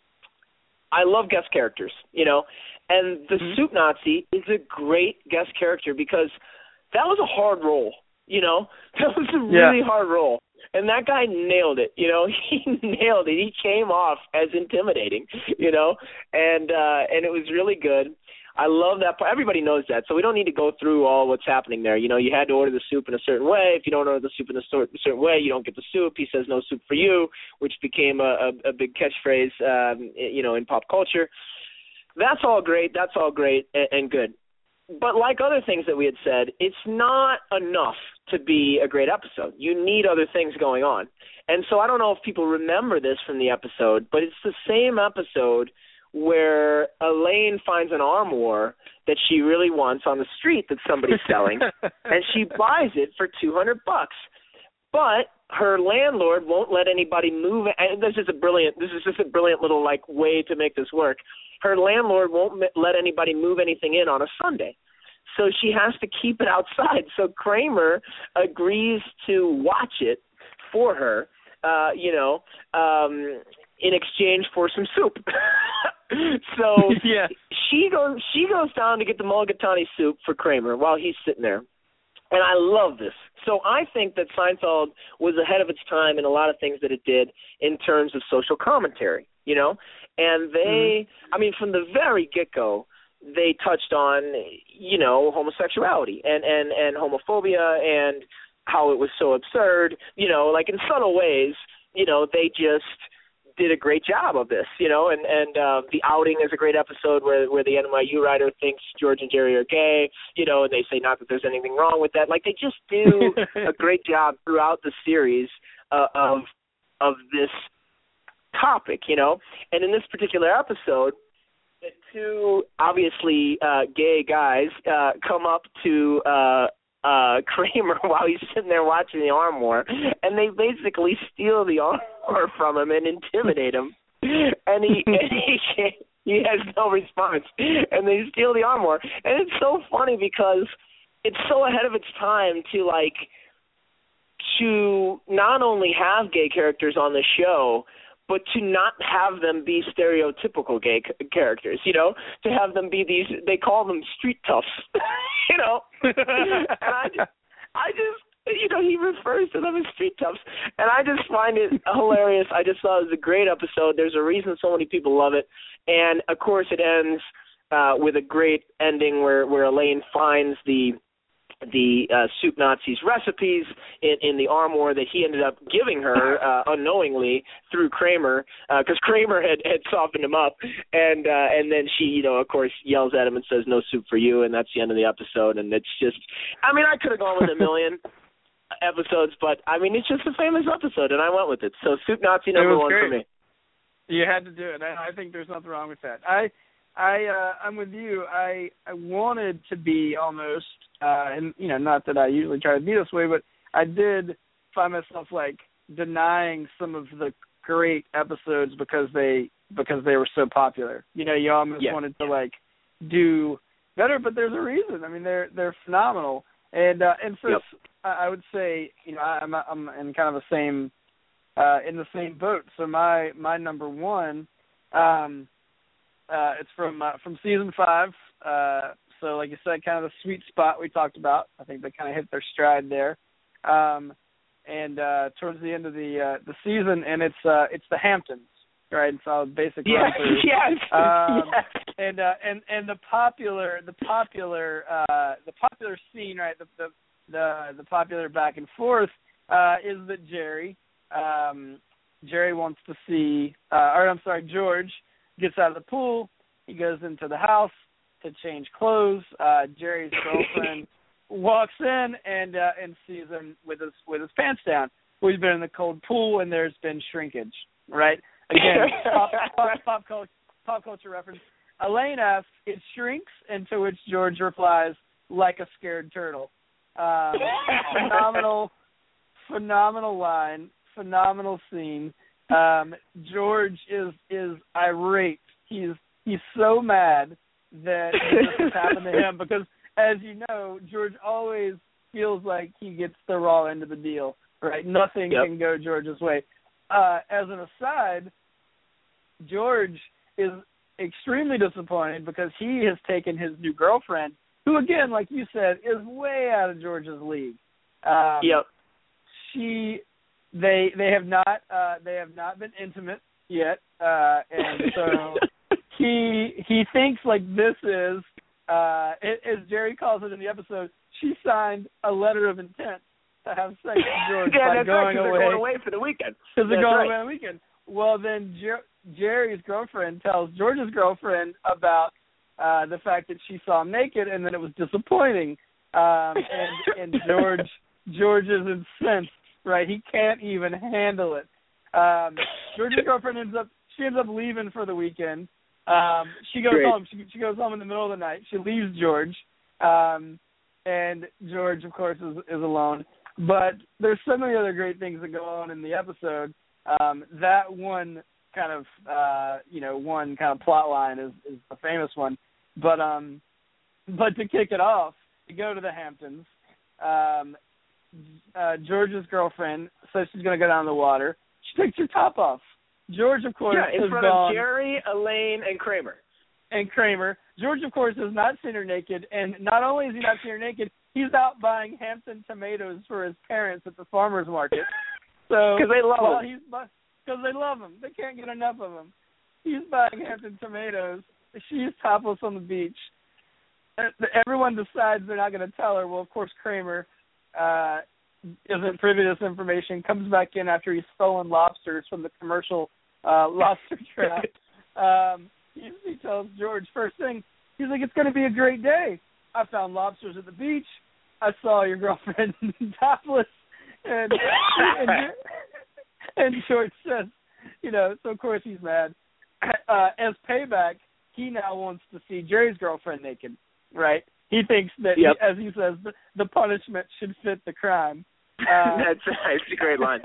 I love guest characters, you know. And the Soup Nazi is a great guest character because that was a hard role, you know. That was a really hard role. And that guy nailed it, you know. He nailed it. He came off as intimidating, you know. And it was really good. I love that part. Everybody knows that, so we don't need to go through all what's happening there. You know, you had to order the soup in a certain way. If you don't order the soup in a certain way, you don't get the soup. He says, no soup for you, which became a big catchphrase, you know, in pop culture. That's all great. That's all great and good. But like other things that we had said, it's not enough to be a great episode. You need other things going on. And so I don't know if people remember this from the episode, but it's the same episode where Elaine finds an armoire that she really wants on the street that somebody's selling, and she buys it for $200. But her landlord won't let anybody move. And this is just a brilliant little like way to make this work. Her landlord won't let anybody move anything in on a Sunday, so she has to keep it outside. So Kramer agrees to watch it for her, you know, in exchange for some soup. So she goes down to get the mulligatawny soup for Kramer while he's sitting there. And I love this. So I think that Seinfeld was ahead of its time in a lot of things that it did in terms of social commentary, you know. And they, I mean, from the very get-go, they touched on, you know, homosexuality and homophobia and how it was so absurd, you know, like in subtle ways, you know, they just did a great job of this, you know, and The Outing is a great episode where the NYU writer thinks George and Jerry are gay, you know, and they say not that there's anything wrong with that. Like, they just do a great job throughout the series of this topic, you know. And in this particular episode, the two obviously gay guys come up to Kramer while he's sitting there watching the armoire, and they basically steal the armoire from him and intimidate him, and he has no response, and they steal the armoire. And it's so funny because it's so ahead of its time to not only have gay characters on the show, but to not have them be stereotypical gay characters, you know, to have them be these, they call them street toughs, you know. And I just, you know, he refers to them as street toughs. And I just find it hilarious. I just thought it was a great episode. There's a reason so many people love it. And, of course, it ends with a great ending where Elaine finds the Soup Nazi's recipes in the armoire that he ended up giving her unknowingly through Kramer, because Kramer had softened him up, and then she, you know, of course, yells at him and says, "No soup for you," and that's the end of the episode. And it's just, I mean, I could have gone with a million episodes, but I mean, it's just a famous episode, and I went with it. So Soup Nazi number one for me. You had to do it. I think there's nothing wrong with that. I'm with you. I wanted to be almost, and you know, not that I usually try to be this way, but I did find myself like denying some of the great episodes because they were so popular. You know, you almost wanted to like do better, but there's a reason. I mean, they're phenomenal, and so I would say, you know, I'm in kind of the same in the same boat. So my number one. It's from season 5. So like you said, kind of the sweet spot we talked about. I think they kind of hit their stride there. And towards the end of the season, and it's the Hamptons, right? So basically, yes. And the popular scene, right? The popular back and forth is that Jerry wants to see, George gets out of the pool. He goes into the house to change clothes. Jerry's girlfriend walks in and sees him with his pants down. We've been in the cold pool and there's been shrinkage, right? Again, pop culture reference. Elaine asks, "It shrinks?" And to which George replies, "Like a scared turtle." Phenomenal line, phenomenal scene. George is irate. He's so mad that this has happened to him because, as you know, George always feels like he gets the raw end of the deal, right? Nothing can go George's way. As an aside, George is extremely disappointed because he has taken his new girlfriend, who, again, like you said, is way out of George's league. They have not been intimate yet, and so he thinks like this is, as Jerry calls it in the episode, she signed a letter of intent to have sex with George by going away. They're going away for the weekend. Because they're going away on the weekend. Well, then Jerry's girlfriend tells George's girlfriend about the fact that she saw him naked and that it was disappointing. And George is incensed, right? He can't even handle it. George's girlfriend ends up leaving for the weekend. She goes home. She goes home in the middle of the night. She leaves George, and George, of course, is alone. But there's so many other great things that go on in the episode. That one kind of plot line is a famous one. But to kick it off, to go to the Hamptons, George's girlfriend says she's going to go down in the water. She takes her top off. George, of course, in front of Jerry, Elaine, and Kramer. George, of course, has not seen her naked, and not only has he not seen her naked, he's out buying Hampton tomatoes for his parents at the farmer's market. So because they love him. Because they love him. They can't get enough of him. He's buying Hampton tomatoes. She's topless on the beach. Everyone decides they're not going to tell her. Well, of course, Kramer isn't privy to this information, comes back in after he's stolen lobsters from the commercial lobster trap. He tells George, first thing, he's like, "It's going to be a great day. I found lobsters at the beach. I saw your girlfriend topless." And George says, so of course he's mad. As payback, he now wants to see Jerry's girlfriend naked, right? He thinks that, as he says, the punishment should fit the crime. That's a great line.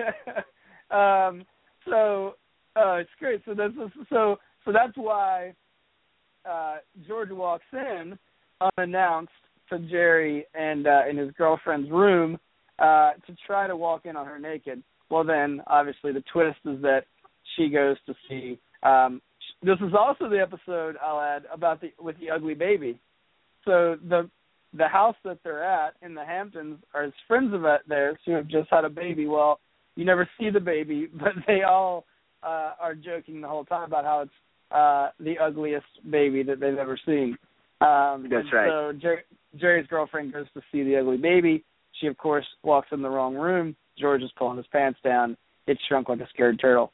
It's great. So that's why George walks in unannounced to Jerry and his girlfriend's room to try to walk in on her naked. Well, then obviously the twist is that she goes to see. This is also the episode, I'll add, with the ugly baby. So the house that they're at in the Hamptons are his friends of theirs who have just had a baby. Well, you never see the baby, but they all are joking the whole time about how it's the ugliest baby that they've ever seen. That's right. So Jerry's girlfriend goes to see the ugly baby. She, of course, walks in the wrong room. George is pulling his pants down. It's shrunk like a scared turtle.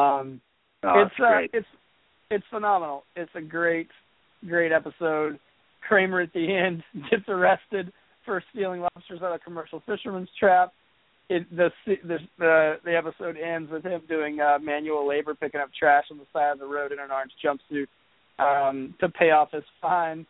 It's phenomenal. It's a great episode. Kramer at the end gets arrested for stealing lobsters out of a commercial fisherman's trap. The episode ends with him doing manual labor, picking up trash on the side of the road in an orange jumpsuit to pay off his fine.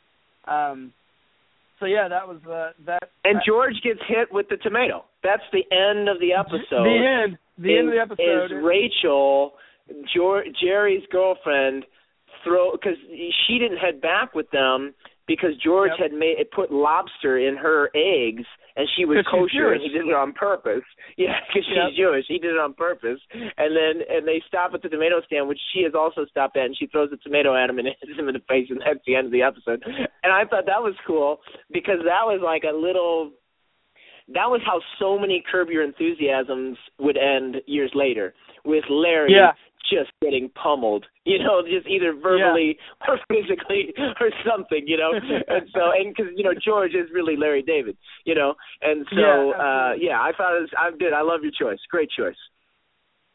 That was that. And George gets hit with the tomato. That's the end of the episode. The end of the episode is Rachel, Jerry's girlfriend, because she didn't head back with them because George had put lobster in her eggs, and she was kosher, and he did it on purpose. Yeah, because she's Jewish. He did it on purpose. And they stop at the tomato stand, which she has also stopped at, and she throws a tomato at him and hits him in the face, and that's the end of the episode. And I thought that was cool because that was like that was how so many Curb Your Enthusiasms would end years later, with Larry just getting pummeled, just either verbally or physically or something, and because, George is really Larry David, and so, I thought it was good. I love your choice. Great choice.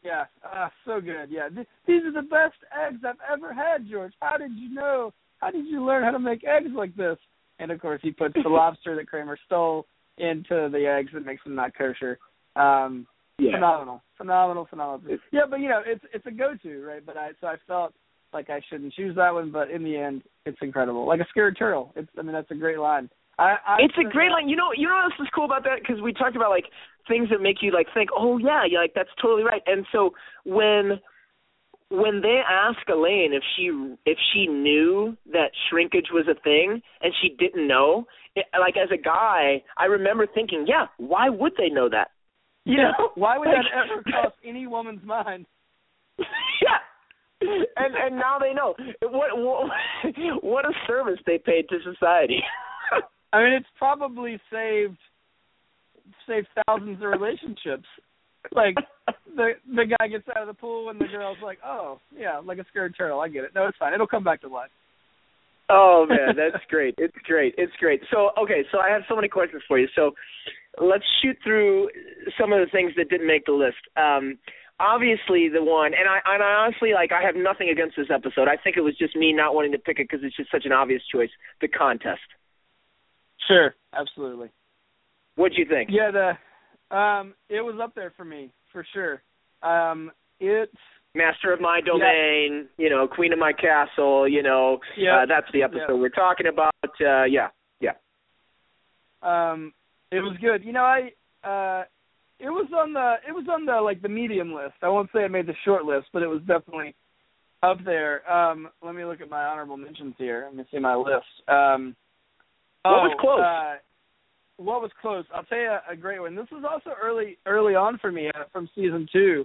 Yeah, so good. Yeah, these are the best eggs I've ever had, George. How did you know? How did you learn how to make eggs like this? And of course, he puts the lobster that Kramer stole into the eggs that makes them not kosher. Phenomenal. Yeah, but it's a go-to, right? But I felt like I shouldn't choose that one, but in the end, it's incredible. Like a scared turtle. That's a great line. It's a great line. You know what else is cool about that? Because we talked about like things that make you like think, oh yeah, you're like that's totally right. And so when they ask Elaine if she knew that shrinkage was a thing and she didn't know, like as a guy, I remember thinking, yeah, why would they know that? Yeah, why would that ever cross any woman's mind? Yeah. And now they know. What a service they paid to society. I mean, it's probably saved thousands of relationships. Like the guy gets out of the pool and the girl's like, "Oh, yeah, like a scared turtle. I get it. No, it's fine. It'll come back to life." Oh man, that's great. It's great. So so I have so many questions for you. So let's shoot through some of the things that didn't make the list. Obviously, the one, and I honestly, like, I have nothing against this episode. I think it was just me not wanting to pick it because it's just such an obvious choice. The contest. Sure, absolutely. What'd you think? Yeah, it was up there for me, for sure. It's Master of my domain, Queen of my castle, that's the episode we're talking about. Yeah. It was good. It was on the like the medium list. I won't say it made the short list, but it was definitely up there. Let me look at my honorable mentions here. Let me see my list. What was close? What was close? I'll tell you a great one. This was also early on for me from season 2.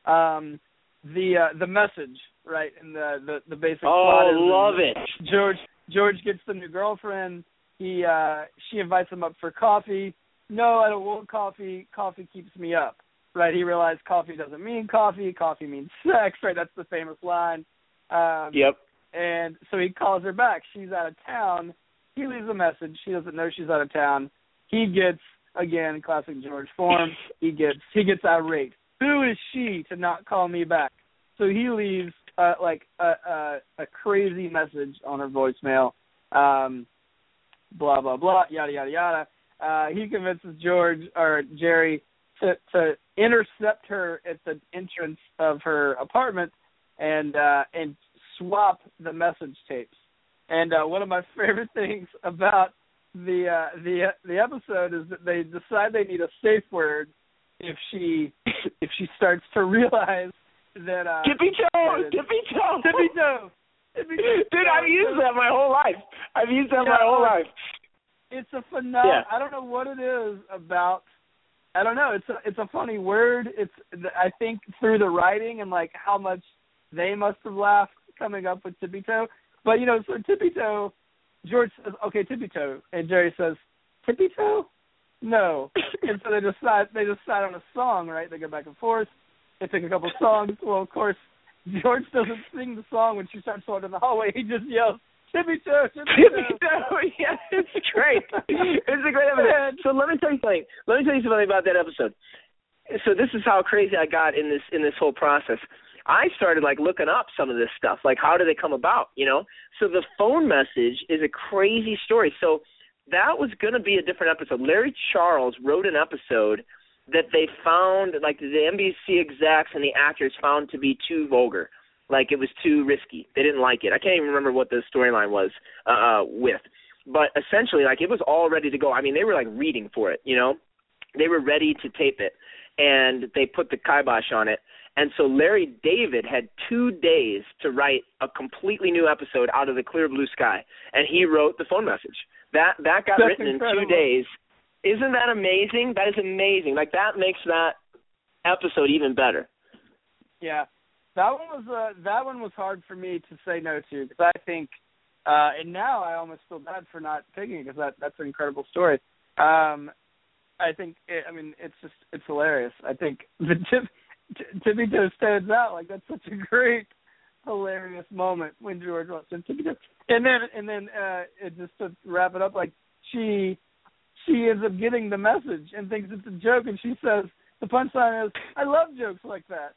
The message, right, and the basic plot is love it. George gets the new girlfriend. She invites him up for coffee. No, I don't want coffee. Coffee keeps me up. Right? He realized coffee doesn't mean coffee. Coffee means sex. Right? That's the famous line. Yep. And so he calls her back. She's out of town. He leaves a message. She doesn't know she's out of town. He gets, again, classic George form. He gets irate. Who is she to not call me back? So he leaves a crazy message on her voicemail. Blah blah blah. Yada yada yada. He convinces Jerry to intercept her at the entrance of her apartment and swap the message tapes. And one of my favorite things about the episode is that they decide they need a safe word if she starts to realize that tippy toe. Dude, I've used that my whole life. It's a phenomenal. Yeah. I don't know what it is about. I don't know. It's a funny word. I think through the writing and like how much they must have laughed coming up with tippy toe. But so tippy toe, George says, "Okay, tippy toe," and Jerry says, "Tippy toe? No." And so they decide on a song, right? They go back and forth. They pick a couple songs. Well, of course, George doesn't sing the song when she starts walking in the hallway. He just yells, "Tippy toe, tippy toe." Yeah, it's great. It's a great episode. So let me tell you something about that episode. So this is how crazy I got in this whole process. I started looking up some of this stuff, how do they come about, So the phone message is a crazy story. So that was going to be a different episode. Larry Charles wrote an episode that they found, the NBC execs and the actors found to be too vulgar. It was too risky. They didn't like it. I can't even remember what the storyline was with. But essentially, it was all ready to go. I mean, they were, reading for it, They were ready to tape it. And they put the kibosh on it. And so Larry David had 2 days to write a completely new episode out of the clear blue sky. And he wrote the phone message. That got That's written incredible. in 2 days. Isn't that amazing? That is amazing. That makes that episode even better. Yeah. That one was hard for me to say no to because I think, and now I almost feel bad for not picking it because that's an incredible story. I think, it's hilarious. I think the Tippy Toe stands out. That's such a great, hilarious moment when George wants to Tippy Toe. And then just to wrap it up, she ends up getting the message and thinks it's a joke, and she says the punchline is, "I love jokes like that."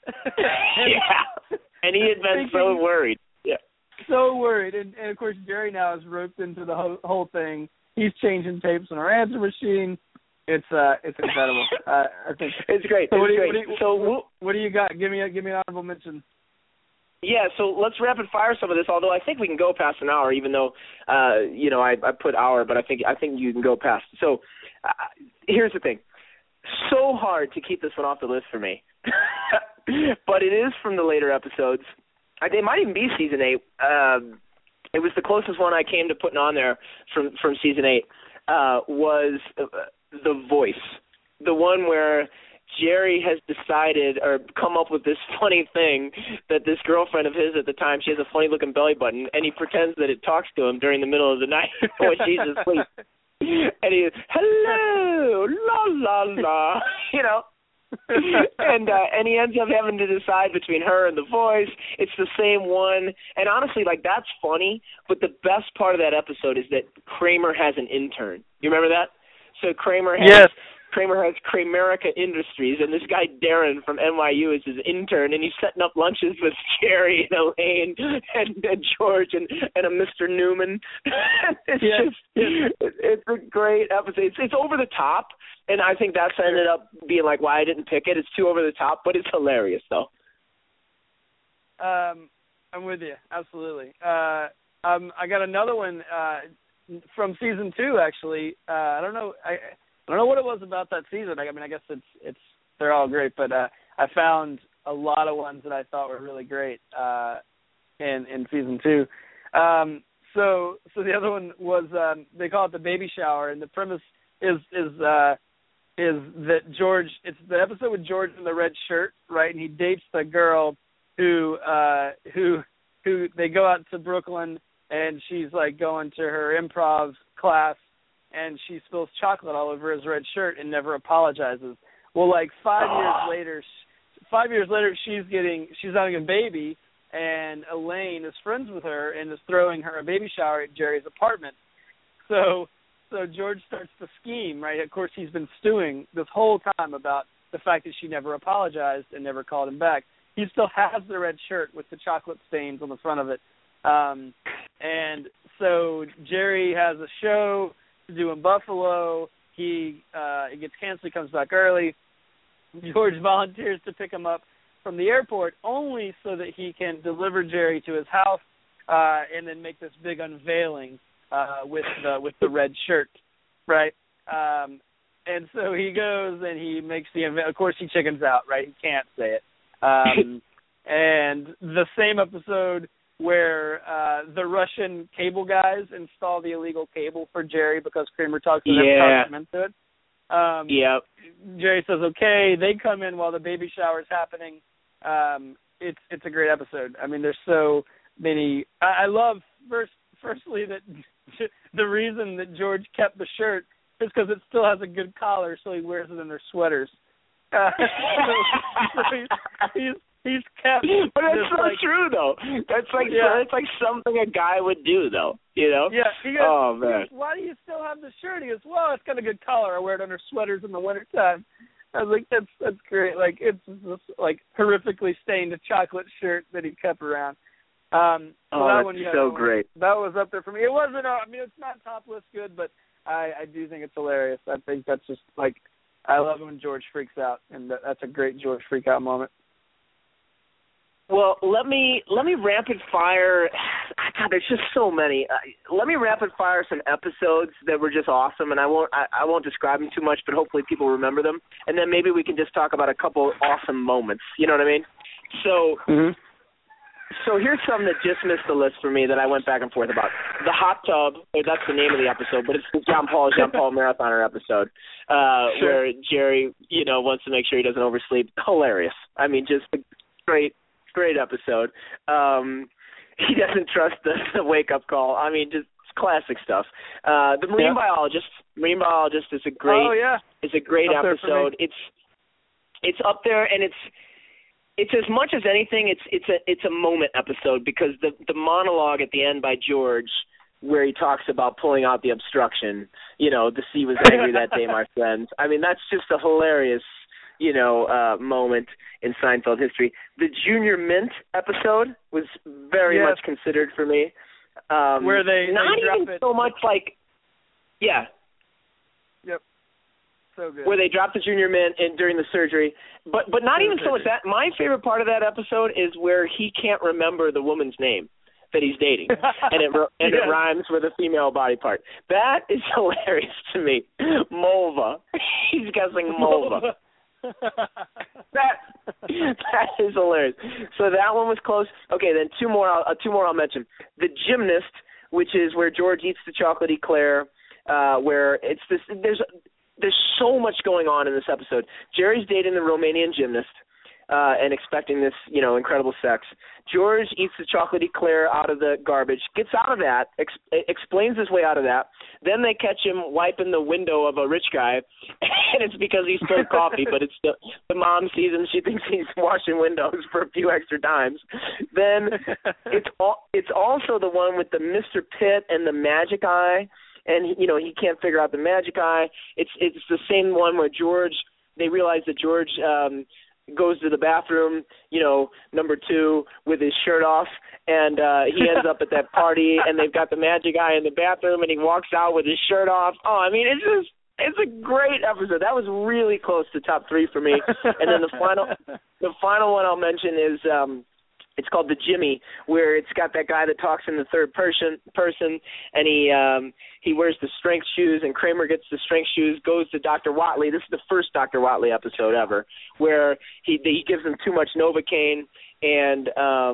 And he had been so worried. Yeah. So worried. And of course, Jerry now is roped into the whole thing. He's changing tapes on our answer machine. It's incredible. I think it's great. So what do you got? Give me an honorable mention. Yeah, so let's rapid fire some of this. Although I think we can go past an hour, even though I put hour, but I think you can go past. So here's the thing: so hard to keep this one off the list for me, but it is from the later episodes. It might even be season 8. It was the closest one I came to putting on there from season 8. Was The Voice, the one where Jerry has decided or come up with this funny thing that this girlfriend of his at the time, she has a funny-looking belly button, and he pretends that it talks to him during the middle of the night when she's asleep. And he goes, hello, la, la, la, and he ends up having to decide between her and The Voice. It's the same one. And honestly, that's funny, but the best part of that episode is that Kramer has an intern. You remember that? So Kramer has Kramerica Industries, and this guy Darren from NYU is his intern, and he's setting up lunches with Jerry and Elaine and George and a Mr. Newman. It's a great episode. It's over the top, and I think that's ended up being why I didn't pick it. It's too over the top, but it's hilarious though. I'm with you, absolutely. I got another one from season 2, actually. I don't know what it was about that season. I guess it's they're all great, but I found a lot of ones that I thought were really great in season 2. So the other one was they call it the baby shower, and the premise is that George. It's the episode with George in the red shirt, right? And he dates the girl who they go out to Brooklyn, and she's going to her improv class, and she spills chocolate all over his red shirt and never apologizes. Well, 5 years later, she's having a baby, and Elaine is friends with her and is throwing her a baby shower at Jerry's apartment. So George starts to scheme, right? Of course, he's been stewing this whole time about the fact that she never apologized and never called him back. He still has the red shirt with the chocolate stains on the front of it. And so Jerry has a show to do in Buffalo. It gets canceled. He comes back early. George volunteers to pick him up from the airport only so that he can deliver Jerry to his house and then make this big unveiling with the red shirt, right? And so he goes and he makes the of course he chickens out, right? He can't say it. And the same episode where the Russian cable guys install the illegal cable for Jerry because Kramer talks to them talking into it. Jerry says okay. They come in while the baby shower is happening. It's a great episode. There's so many. I love firstly that the reason that George kept the shirt is because it still has a good collar, so he wears it in their sweaters. So he's kept. But that's so true, though. That's something a guy would do, though. Yeah. He goes, oh man. He goes, why do you still have the shirt? He goes, well, it's got a good collar. I wear it under sweaters in the wintertime. I was like, that's great. It's this horrifically stained chocolate shirt that he kept around. That one, so great. That was up there for me. It wasn't. It's not top list good, but I do think it's hilarious. I think that's just I love when George freaks out, and that's a great George freak out moment. Well, let me rapid fire. God, there's just so many. Let me rapid fire some episodes that were just awesome, and I won't describe them too much, but hopefully people remember them, and then maybe we can just talk about a couple awesome moments. You know what I mean? So. Mm-hmm. So here's some that just missed the list for me that I went back and forth about. The hot tub, that's the name of the episode, but it's the John Paul Marathoner episode, where Jerry, wants to make sure he doesn't oversleep. Hilarious. Just a great episode. He doesn't trust the wake-up call. Just classic stuff. The Marine Biologist is a great episode. It's up there, and it's as much as anything, it's a moment episode because the monologue at the end by George, where he talks about pulling out the obstruction, the sea was angry that day, my friends. That's just a hilarious moment in Seinfeld history. The Junior Mint episode was very much considered for me. Where they not drop even it. so much like, yeah. Yep. So good. Where they drop the Junior Mint during the surgery, but not even so much that. My favorite part of that episode is where he can't remember the woman's name that he's dating, and it rhymes with a female body part. That is hilarious to me. Mulva. He's guessing Mulva. That is hilarious. So that one was close. Okay, then two more I'll mention. The Gymnast, which is where George eats the chocolate eclair, where it's this. There's so much going on in this episode. Jerry's dating the Romanian gymnast. And expecting this, incredible sex. George eats the chocolate eclair out of the garbage, gets out of that, explains his way out of that. Then they catch him wiping the window of a rich guy, and it's because he spilled coffee, but it's the mom sees him. She thinks he's washing windows for a few extra dimes. Then it's also the one with the Mr. Pitt and the magic eye, and, he can't figure out the magic eye. It's the same one where they realize that George goes to the bathroom, number 2, with his shirt off, and he ends up at that party, and they've got the magic eye in the bathroom, and he walks out with his shirt off. Oh, I mean, it's a great episode. That was really close to top 3 for me. And then the final one I'll mention is it's called The Jimmy, where it's got that guy that talks in the third person, and he wears the strength shoes, and Kramer gets the strength shoes, goes to Dr. Whatley. This is the first Dr. Whatley episode ever, where he gives him too much Novocaine, and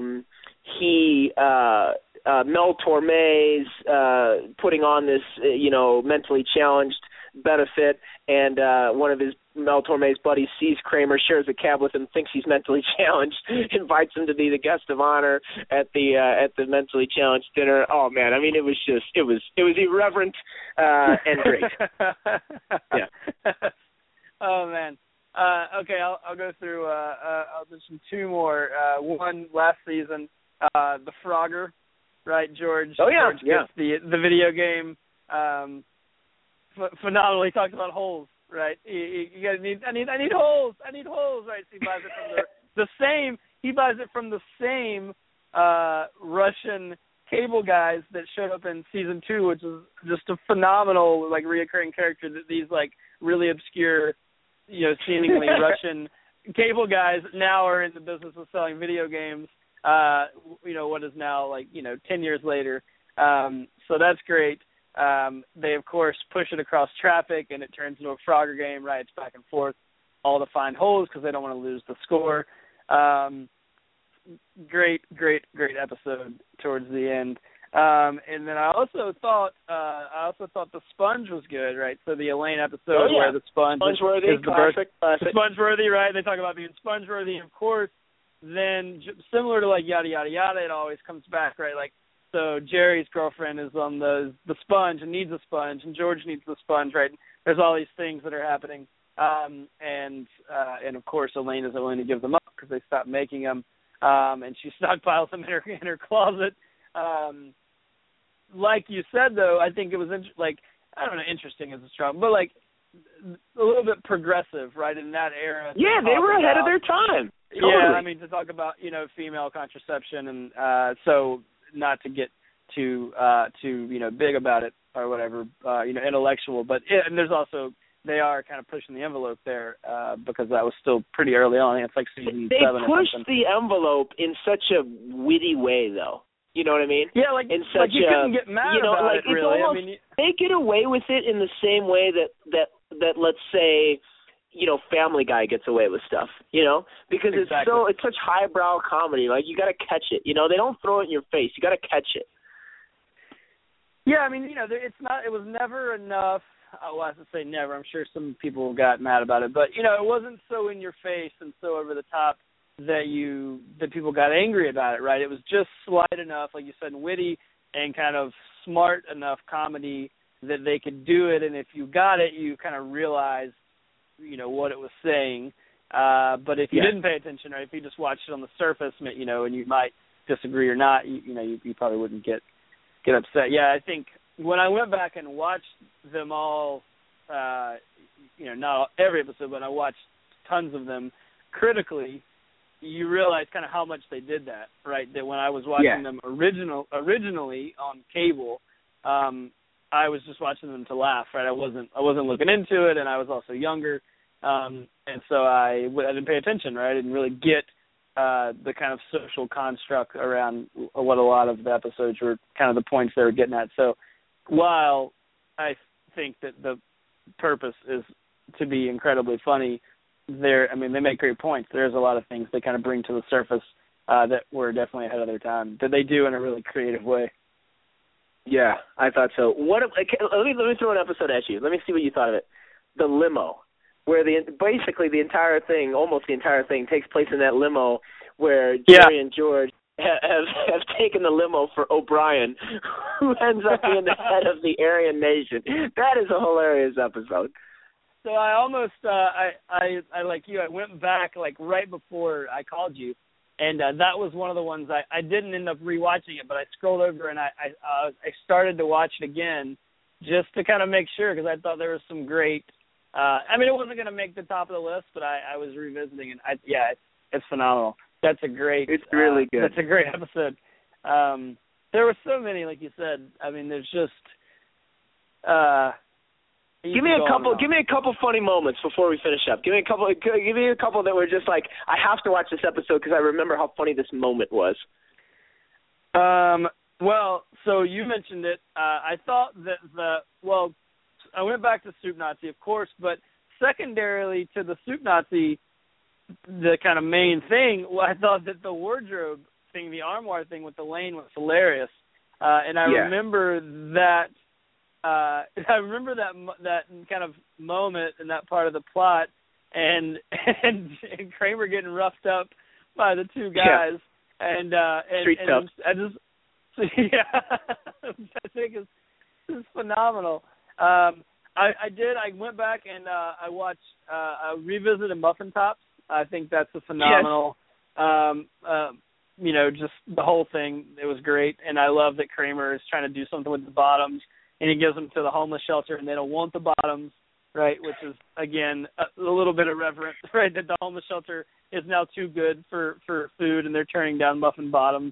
Mel Torme's putting on this, mentally challenged benefit, and one of Mel Torme's buddies sees Kramer, shares a cab with him, thinks he's mentally challenged, invites him to be the guest of honor at the mentally challenged dinner. Oh man, I mean, it was irreverent and great. Yeah. Oh man. Okay, I'll go through. I'll mention 2 more. One last season, the Frogger, right? George. Oh yeah, George gets the video game. Phenomenal. He talks about holes, right? I need holes. Right? So he buys it from the same. He buys it from the same Russian cable guys that showed up in season 2, which is just a phenomenal, reoccurring character. That these really obscure, seemingly Russian cable guys now are in the business of selling video games. What is now 10 years later. So that's great. They, of course, push it across traffic, and it turns into a Frogger game, right? It's back and forth, all to find holes because they don't want to lose the score. Great episode towards the end. And then I also thought the Sponge was good, right? So the Elaine episode where the Sponge Spongeworthy, is the Spongeworthy, right? They talk about being Spongeworthy, of course. Then similar to yada yada yada, it always comes back, right? So Jerry's girlfriend is on the sponge and needs a sponge, and George needs the sponge, right? There's all these things that are happening, and of course Elaine isn't willing to give them up because they stopped making them, and she stockpiles them in her closet. Like you said, though, I think it was I don't know, interesting is a strong, but a little bit progressive, right, in that era. Yeah, they were ahead of their time. Totally. Yeah, I mean, to talk about female contraception, and so not to get too big about it or whatever, intellectual, but and there's also they are kind of pushing the envelope there because that was still pretty early on. It's season 7. They pushed the envelope in such a witty way, though. You know what I mean? Yeah, in such you couldn't get mad about it, really. Almost, they get away with it in the same way that let's say, Family Guy gets away with stuff, because exactly. it's such highbrow comedy. You got to catch it. They don't throw it in your face. You got to catch it. Yeah, I mean, it's not. It was never enough. Well, I have to say never. I'm sure some people got mad about it, but it wasn't so in your face and so over the top that people got angry about it, right? It was just slight enough, like you said, and witty and kind of smart enough comedy that they could do it, and if you got it, you kind of realized, what it was saying. But if you didn't pay attention, or if you just watched it on the surface, and you might disagree or not, you probably wouldn't get upset. Yeah, I think when I went back and watched them all, not every episode, but I watched tons of them critically, you realize kind of how much they did that, right? That when I was watching them originally on cable, I was just watching them to laugh, right? I wasn't looking into it, and I was also younger, and so I didn't pay attention, right? I didn't really get the kind of social construct around what a lot of the episodes were, kind of the points they were getting at. So while I think that the purpose is to be incredibly funny, they make great points. There's a lot of things they kind of bring to the surface that were definitely ahead of their time, that they do in a really creative way. Yeah, I thought so. Let me throw an episode at you. Let me see what you thought of it. The limo, where basically the entire thing, almost the entire thing, takes place in that limo, where Jerry and George have taken the limo for O'Brien, who ends up being the head of the Aryan Nation. That is a hilarious episode. So I almost, I like you, I went back like right before I called you, and that was one of the ones I didn't end up rewatching it, but I scrolled over and I started to watch it again just to kind of make sure, because I thought there was some great. It wasn't going to make the top of the list, but I was revisiting it. It's phenomenal. That's a great. It's really good. That's a great episode. There were so many, like you said. I mean, there's just. Give me a couple funny moments before we finish up. Give me a couple that were just like, I have to watch this episode because I remember how funny this moment was. Well, so you mentioned it. I thought that I went back to Soup Nazi, of course, but secondarily to the Soup Nazi, the kind of main thing, I thought that the wardrobe thing, the armoire thing with Elaine was hilarious. And I remember that. I remember that kind of moment in that part of the plot, and Kramer getting roughed up by the two guys, and I think it's phenomenal. I went back and I watched, I revisited Muffin Tops. I think that's a phenomenal. Just the whole thing. It was great, and I love that Kramer is trying to do something with the bottoms. And he gives them to the homeless shelter, and they don't want the bottoms, right, which is, again, a little bit irreverent, right, that the homeless shelter is now too good for food, and they're turning down muffin bottoms.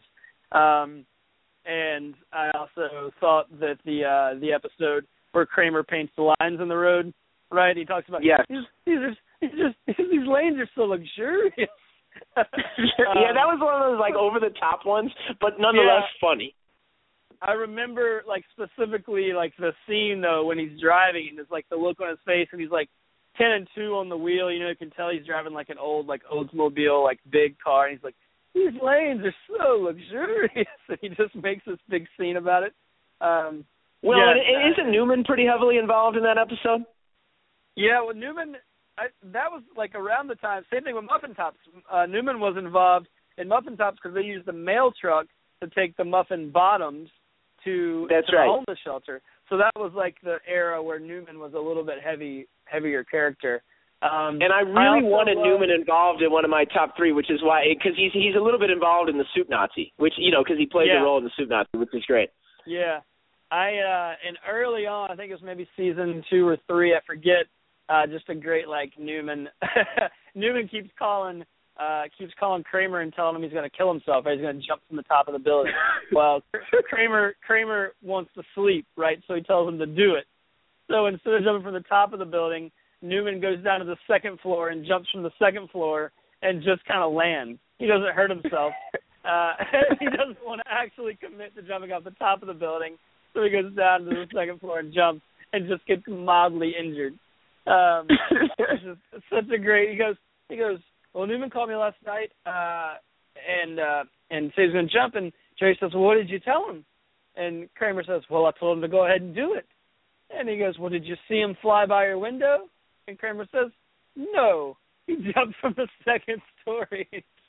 And I also thought that the episode where Kramer paints the lines in the road, right, he talks about, these lanes are so luxurious. That was one of those, like, over-the-top ones, but nonetheless funny. I remember, like, specifically, like, the scene, though, when he's driving, and there's, like, the look on his face, and he's, like, 10 and 2 on the wheel. You know, you can tell he's driving, like, an old, like, Oldsmobile, like, big car. And he's like, these lanes are so luxurious. And he just makes this big scene about it. Isn't Newman pretty heavily involved in that episode? Yeah, well, Newman, that was, like, around the time. Same thing with Muffin Tops. Newman was involved in Muffin Tops because they used the mail truck to take the muffin bottoms to the homeless shelter. So that was like the era where Newman was a little bit heavier character. And I really wanted Newman involved in one of my top three, which is why, because he's a little bit involved in the Soup Nazi, which, because he plays a role in the Soup Nazi, which is great. Yeah. And early on, I think it was maybe season 2 or 3, I forget, just a great, like, Newman. Newman keeps calling Kramer and telling him he's going to kill himself, or he's going to jump from the top of the building. Well, Kramer wants to sleep, right? So he tells him to do it. So instead of jumping from the top of the building, Newman goes down to the second floor and jumps from the second floor and just kind of lands. He doesn't hurt himself. He doesn't want to actually commit to jumping off the top of the building, so he goes down to the second floor and jumps and just gets mildly injured. It's just such a great. He goes. Well, Newman called me last night and said he's going to jump, and Jerry says, well, what did you tell him? And Kramer says, well, I told him to go ahead and do it. And he goes, well, did you see him fly by your window? And Kramer says, no, he jumped from the second story.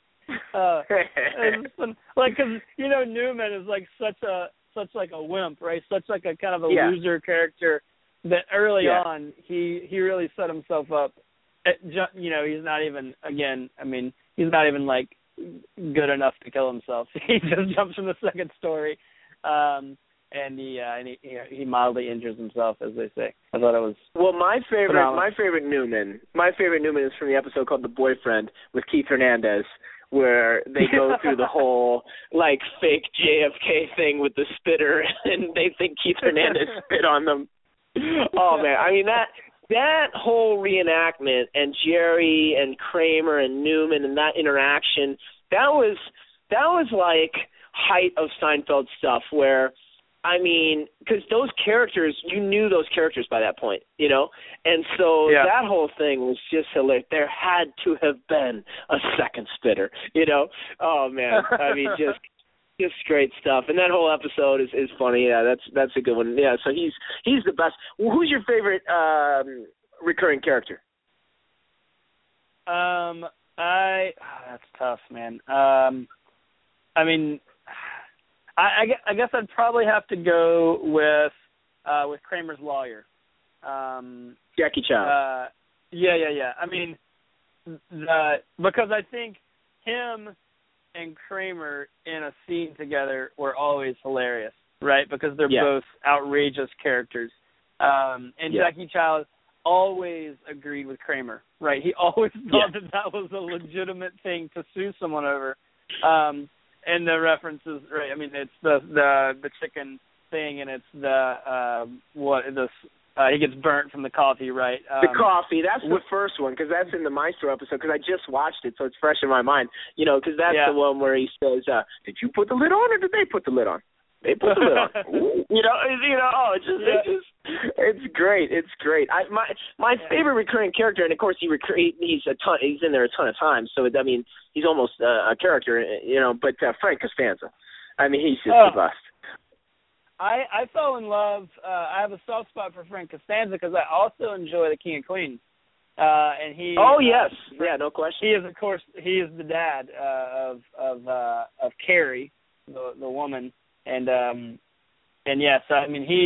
Because Newman is like such like a wimp, right? Such like a kind of a loser character that early on he really set himself up. He's not even, he's not even, like, good enough to kill himself. He just jumps from the second story. And and he mildly injures himself, as they say. I thought it was my favorite phenomenal. My favorite Newman is from the episode called The Boyfriend with Keith Hernandez, where they go through the whole like fake JFK thing with the spitter, and they think Keith Hernandez spit on them. Oh man, I mean that whole reenactment and Jerry and Kramer and Newman and that interaction, that was like height of Seinfeld stuff where, I mean, because those characters, you knew those characters by that point, you know? And so that whole thing was just hilarious. There had to have been a second spitter, you know? Oh, man. I mean, just great stuff. And that whole episode is funny. Yeah, that's a good one. Yeah, so he's the best. Well, who's your favorite recurring character? That's tough, man. I mean, I guess I'd probably have to go with Kramer's lawyer, Jackie Child. Yeah. I mean, because I think him and Kramer in a scene together were always hilarious, right? Because they're both outrageous characters. And Jackie Child always agreed with Kramer, right? He always thought that was a legitimate thing to sue someone over. And the references, right? I mean, it's the chicken thing, and it's he gets burnt from the coffee, right? The coffee. That's the first one, because that's in the Maestro episode. Because I just watched it, so it's fresh in my mind. You know, because that's the one where he says, "Did you put the lid on, or did they put the lid on?" They put the lid on. It's great. It's great. My favorite recurring character, and of course he's in there a ton of times. So I mean, he's almost a character, you know. But Frank Costanza, I mean, he's just the best. I fell in love. I have a soft spot for Frank Costanza because I also enjoy The King and Queen. And he. Oh yes, no question. He is, of course, the dad of Carrie, the woman. And so I mean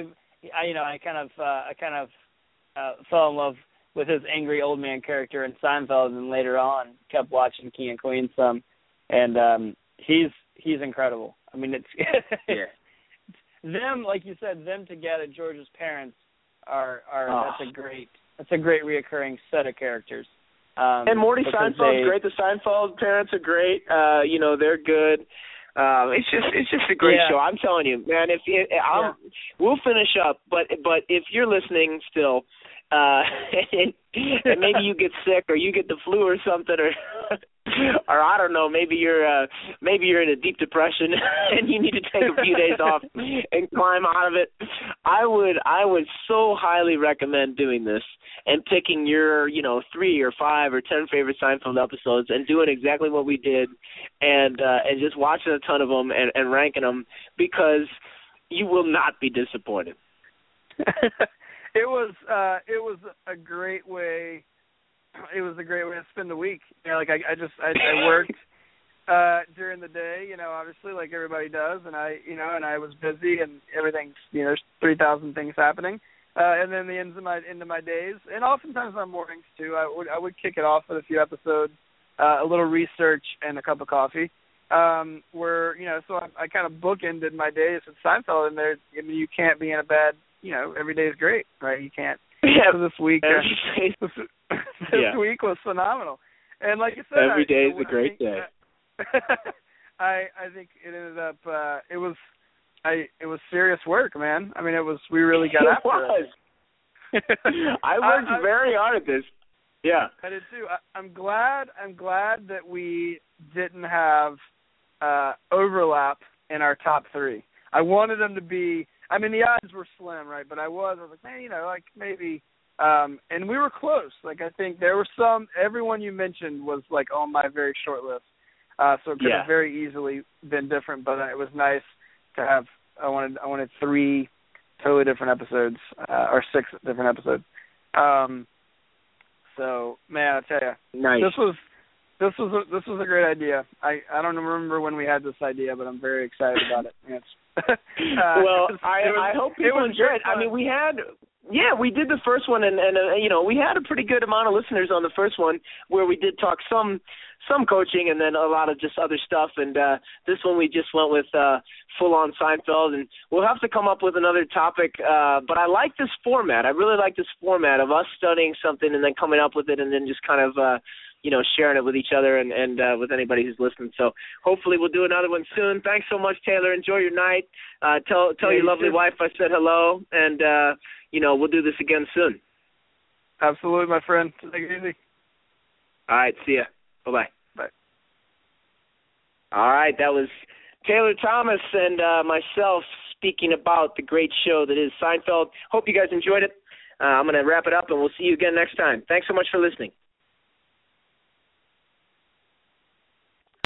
I kind of fell in love with his angry old man character in Seinfeld, and later on kept watching King and Queen some, and he's incredible. I mean it's them, like you said, them together. George's parents are that's a great reoccurring set of characters. And Morty Seinfeld's great. The Seinfeld parents are great. You know, they're good. It's just a great show. I'm telling you, man. We'll finish up, but if you're listening still, and maybe you get sick or you get the flu or something, or I don't know, maybe you're in a deep depression and you need to take a few days off and climb out of it. I would so highly recommend doing this and picking your 3 or 5 or 10 favorite Seinfeld episodes and doing exactly what we did, and just watching a ton of them and ranking them, because you will not be disappointed. It was a great way. It was a great way to spend the week. You know, like I worked during the day, you know, obviously like everybody does, and I was busy and everything. You know, there's 3,000 things happening, and then the ends of my days, and oftentimes my mornings too. I would kick it off with a few episodes, a little research, and a cup of coffee. Where so I kind of bookended my days with Seinfeld, and you can't be in a bad. You know, every day is great, right? You can't. Yeah. So this week, week was phenomenal, and like I said, every day is a great day. I think it ended up. It was serious work, man. I mean, we really got after it. I worked very hard at this. Yeah, I did too. I'm glad that we didn't have overlap in our top 3. I wanted them to be. I mean, the odds were slim, right? But I was like, man, like maybe, and we were close. Like, I think there were everyone you mentioned was like on my very short list. So it could have very easily been different, but it was nice to have, I wanted 3 totally different episodes, or 6 different episodes. So man, I tell you, nice. This was a great idea. I don't remember when we had this idea, but I'm very excited about it. Well, I hope people enjoyed it. I mean, we Yeah, we did the first one, and we had a pretty good amount of listeners on the first one where we did talk some coaching and then a lot of just other stuff. And this one we just went with full-on Seinfeld, and we'll have to come up with another topic. But I like this format. I really like this format of us studying something and then coming up with it and then just kind of sharing it with each other and with anybody who's listening. So hopefully we'll do another one soon. Thanks so much, Taylor. Enjoy your night. Tell your lovely wife I said hello, and we'll do this again soon. Absolutely, my friend. Take it easy. All right, see ya. Bye-bye. Bye. All right, that was Taylor Thomas and myself speaking about the great show that is Seinfeld. Hope you guys enjoyed it. I'm going to wrap it up, and we'll see you again next time. Thanks so much for listening.